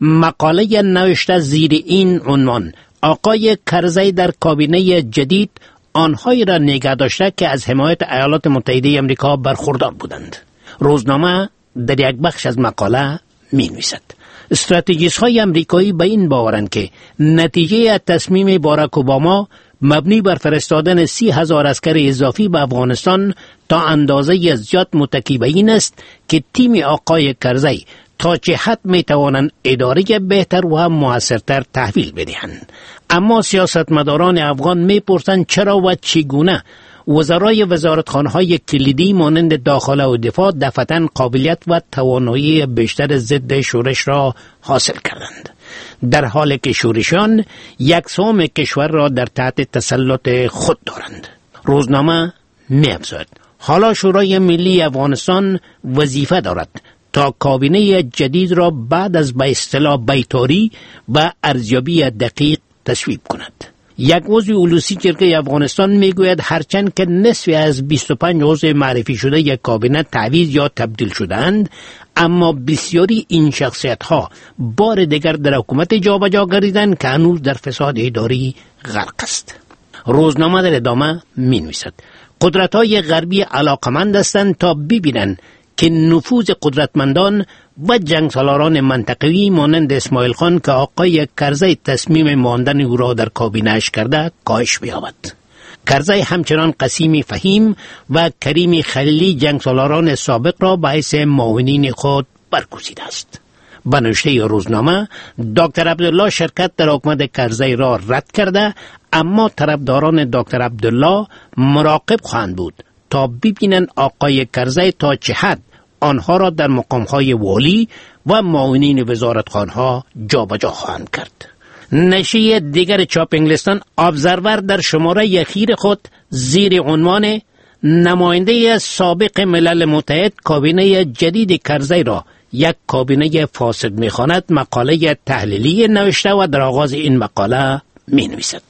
مقاله نوشته زیر این عنوان: آقای کرزی در کابینه جدید آنهایی را نگه داشته که از حمایت ایالات متحده آمریکا برخوردار بودند. روزنامه در یک بخش از مقاله می‌نویسد: استراتژیست‌های آمریکایی به این باورند که نتیجه تصمیم باراک اوباما مبنی بر فرستادن 30,000 عسکر اضافی به افغانستان تا اندازه زیاد متکی به این است که تیم آقای کرزی تا چه حد میتوانند اداره بهتر و هم موثرتر تحویل بدهند. اما سیاستمداران افغان میپرسند چرا و چگونه وزرای وزارتخانه‌های کلیدی مانند داخله و دفاع دفعتاً قابلیت و توانایی بیشتر ضد شورش را حاصل کردند، در حالی که شورشیان یک سوم کشور را در تحت تسلط خود دارند. روزنامه می‌افزاید: حالا شورای ملی افغانستان وظیفه دارد تا کابینه جدید را بعد از به اصطلاح بیتاری و ارزیابی دقیق تصویب کند. یک عضو اولوسی جرگه افغانستان میگوید هرچند که نصف از 25 عضو معرفی شده یک کابینه تعویض یا تبدیل شدند، اما بسیاری این شخصیت ها بار دیگر در حکومت جابجا گردیدند که هنوز در فساد اداری غرق است. روزنامه در ادامه می نویسد: قدرت های غربی علاقمند هستند تا ببینند که نفوذ قدرتمندان و جنگسالاران منطقوی مانند اسماعیل خان که آقای کرزی تصمیم ماندن او را در کابینه‌اش کرده کاهش بیابد. کرزی همچنان قسیم فهیم و کریم خلیلی جنگسالاران سابق را باعث معاونین خود برگزیده است. به نوشته روزنامه، دکتر عبدالله شرکت در حکومت کرزی را رد کرده، اما طرفداران دکتر عبدالله مراقب خواهند بود تا ببینند آقای کرزی تا چه حد آنها را در مقامهای والی و معاونین وزارتخانه‌ها جابجا خواهند کرد. نشریه دیگر چاپ انگلستان ابزرور در شماره اخیر خود زیر عنوان نماینده سابق ملل متحد کابینه جدید کرزی را یک کابینه فاسد می‌خواند مقاله تحلیلی نوشته و در آغاز این مقاله می‌نویسد: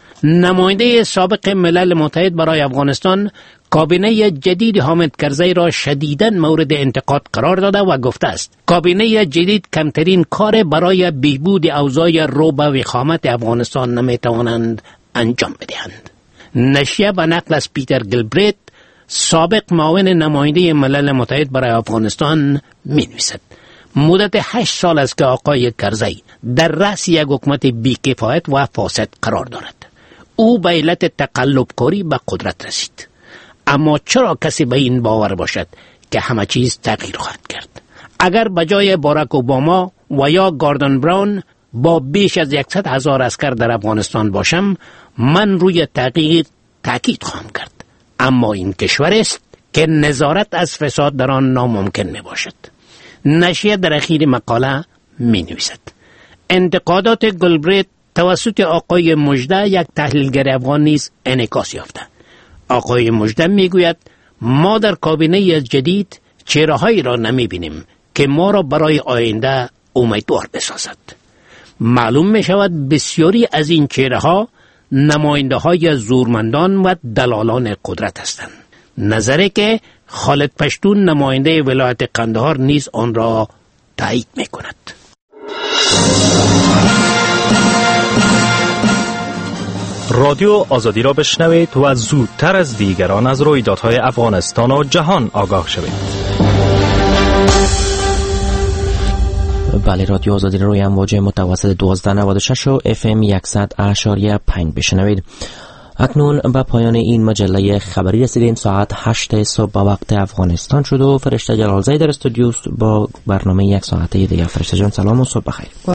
نماینده سابق ملل متحد برای افغانستان کابینه جدید حامد کرزی را شدیداً مورد انتقاد قرار داده و گفته است کابینه جدید کمترین کار برای بهبود اوضاع رعب و وخامت افغانستان نمیتوانند انجام بدهند. نشریه به نقل از پیتر گیلبریت، سابق معاون نماینده ملل متحد برای افغانستان می‌نویسد: مدت 8 سال است که آقای کرزی در رأس یک حکومت بی‌کفایت و فاسد قرار دارد. او به علت تقلب‌کاری به قدرت رسید. اما چرا کسی به این باور باشد که همه چیز تغییر خواهد کرد. اگر بجای باراک اوباما و یا گاردن براون با بیش از 100,000 عسکر در افغانستان باشم، من روی تغییر تاکید خواهم کرد. اما این کشور است که نظارت از فساد در آن ناممکن می باشد. نشریه در اخیر مقاله می نویسد انتقادات گلبریت توسط آقای مژده، یک تحلیلگر افغان نیز انعکاس یافته. آقای مژده می گوید ما در کابینه جدید چهره‌هایی را نمی بینیم که ما را برای آینده امیدوار بسازد. معلوم می شود بسیاری از این چهره‌ها نماینده های زورمندان و دلالان قدرت هستند. نظری که خالد پشتون نماینده ولایت قندهار نیز آن را تایید می کند. رادیو آزادی را بشنوید و زودتر از دیگران از رویدادهای افغانستان و جهان آگاه شوید. بله، رادیو آزادی را روی امواج متوسط 1296 و FM 100.5 بشنوید. اکنون به پایان این مجله خبری رسیدیم. ساعت 8 صبح به وقت افغانستان شد و فرشته جلالزاده در استودیو با برنامه یک ساعته دیگر. فرشته جان سلام و صبح بخیر.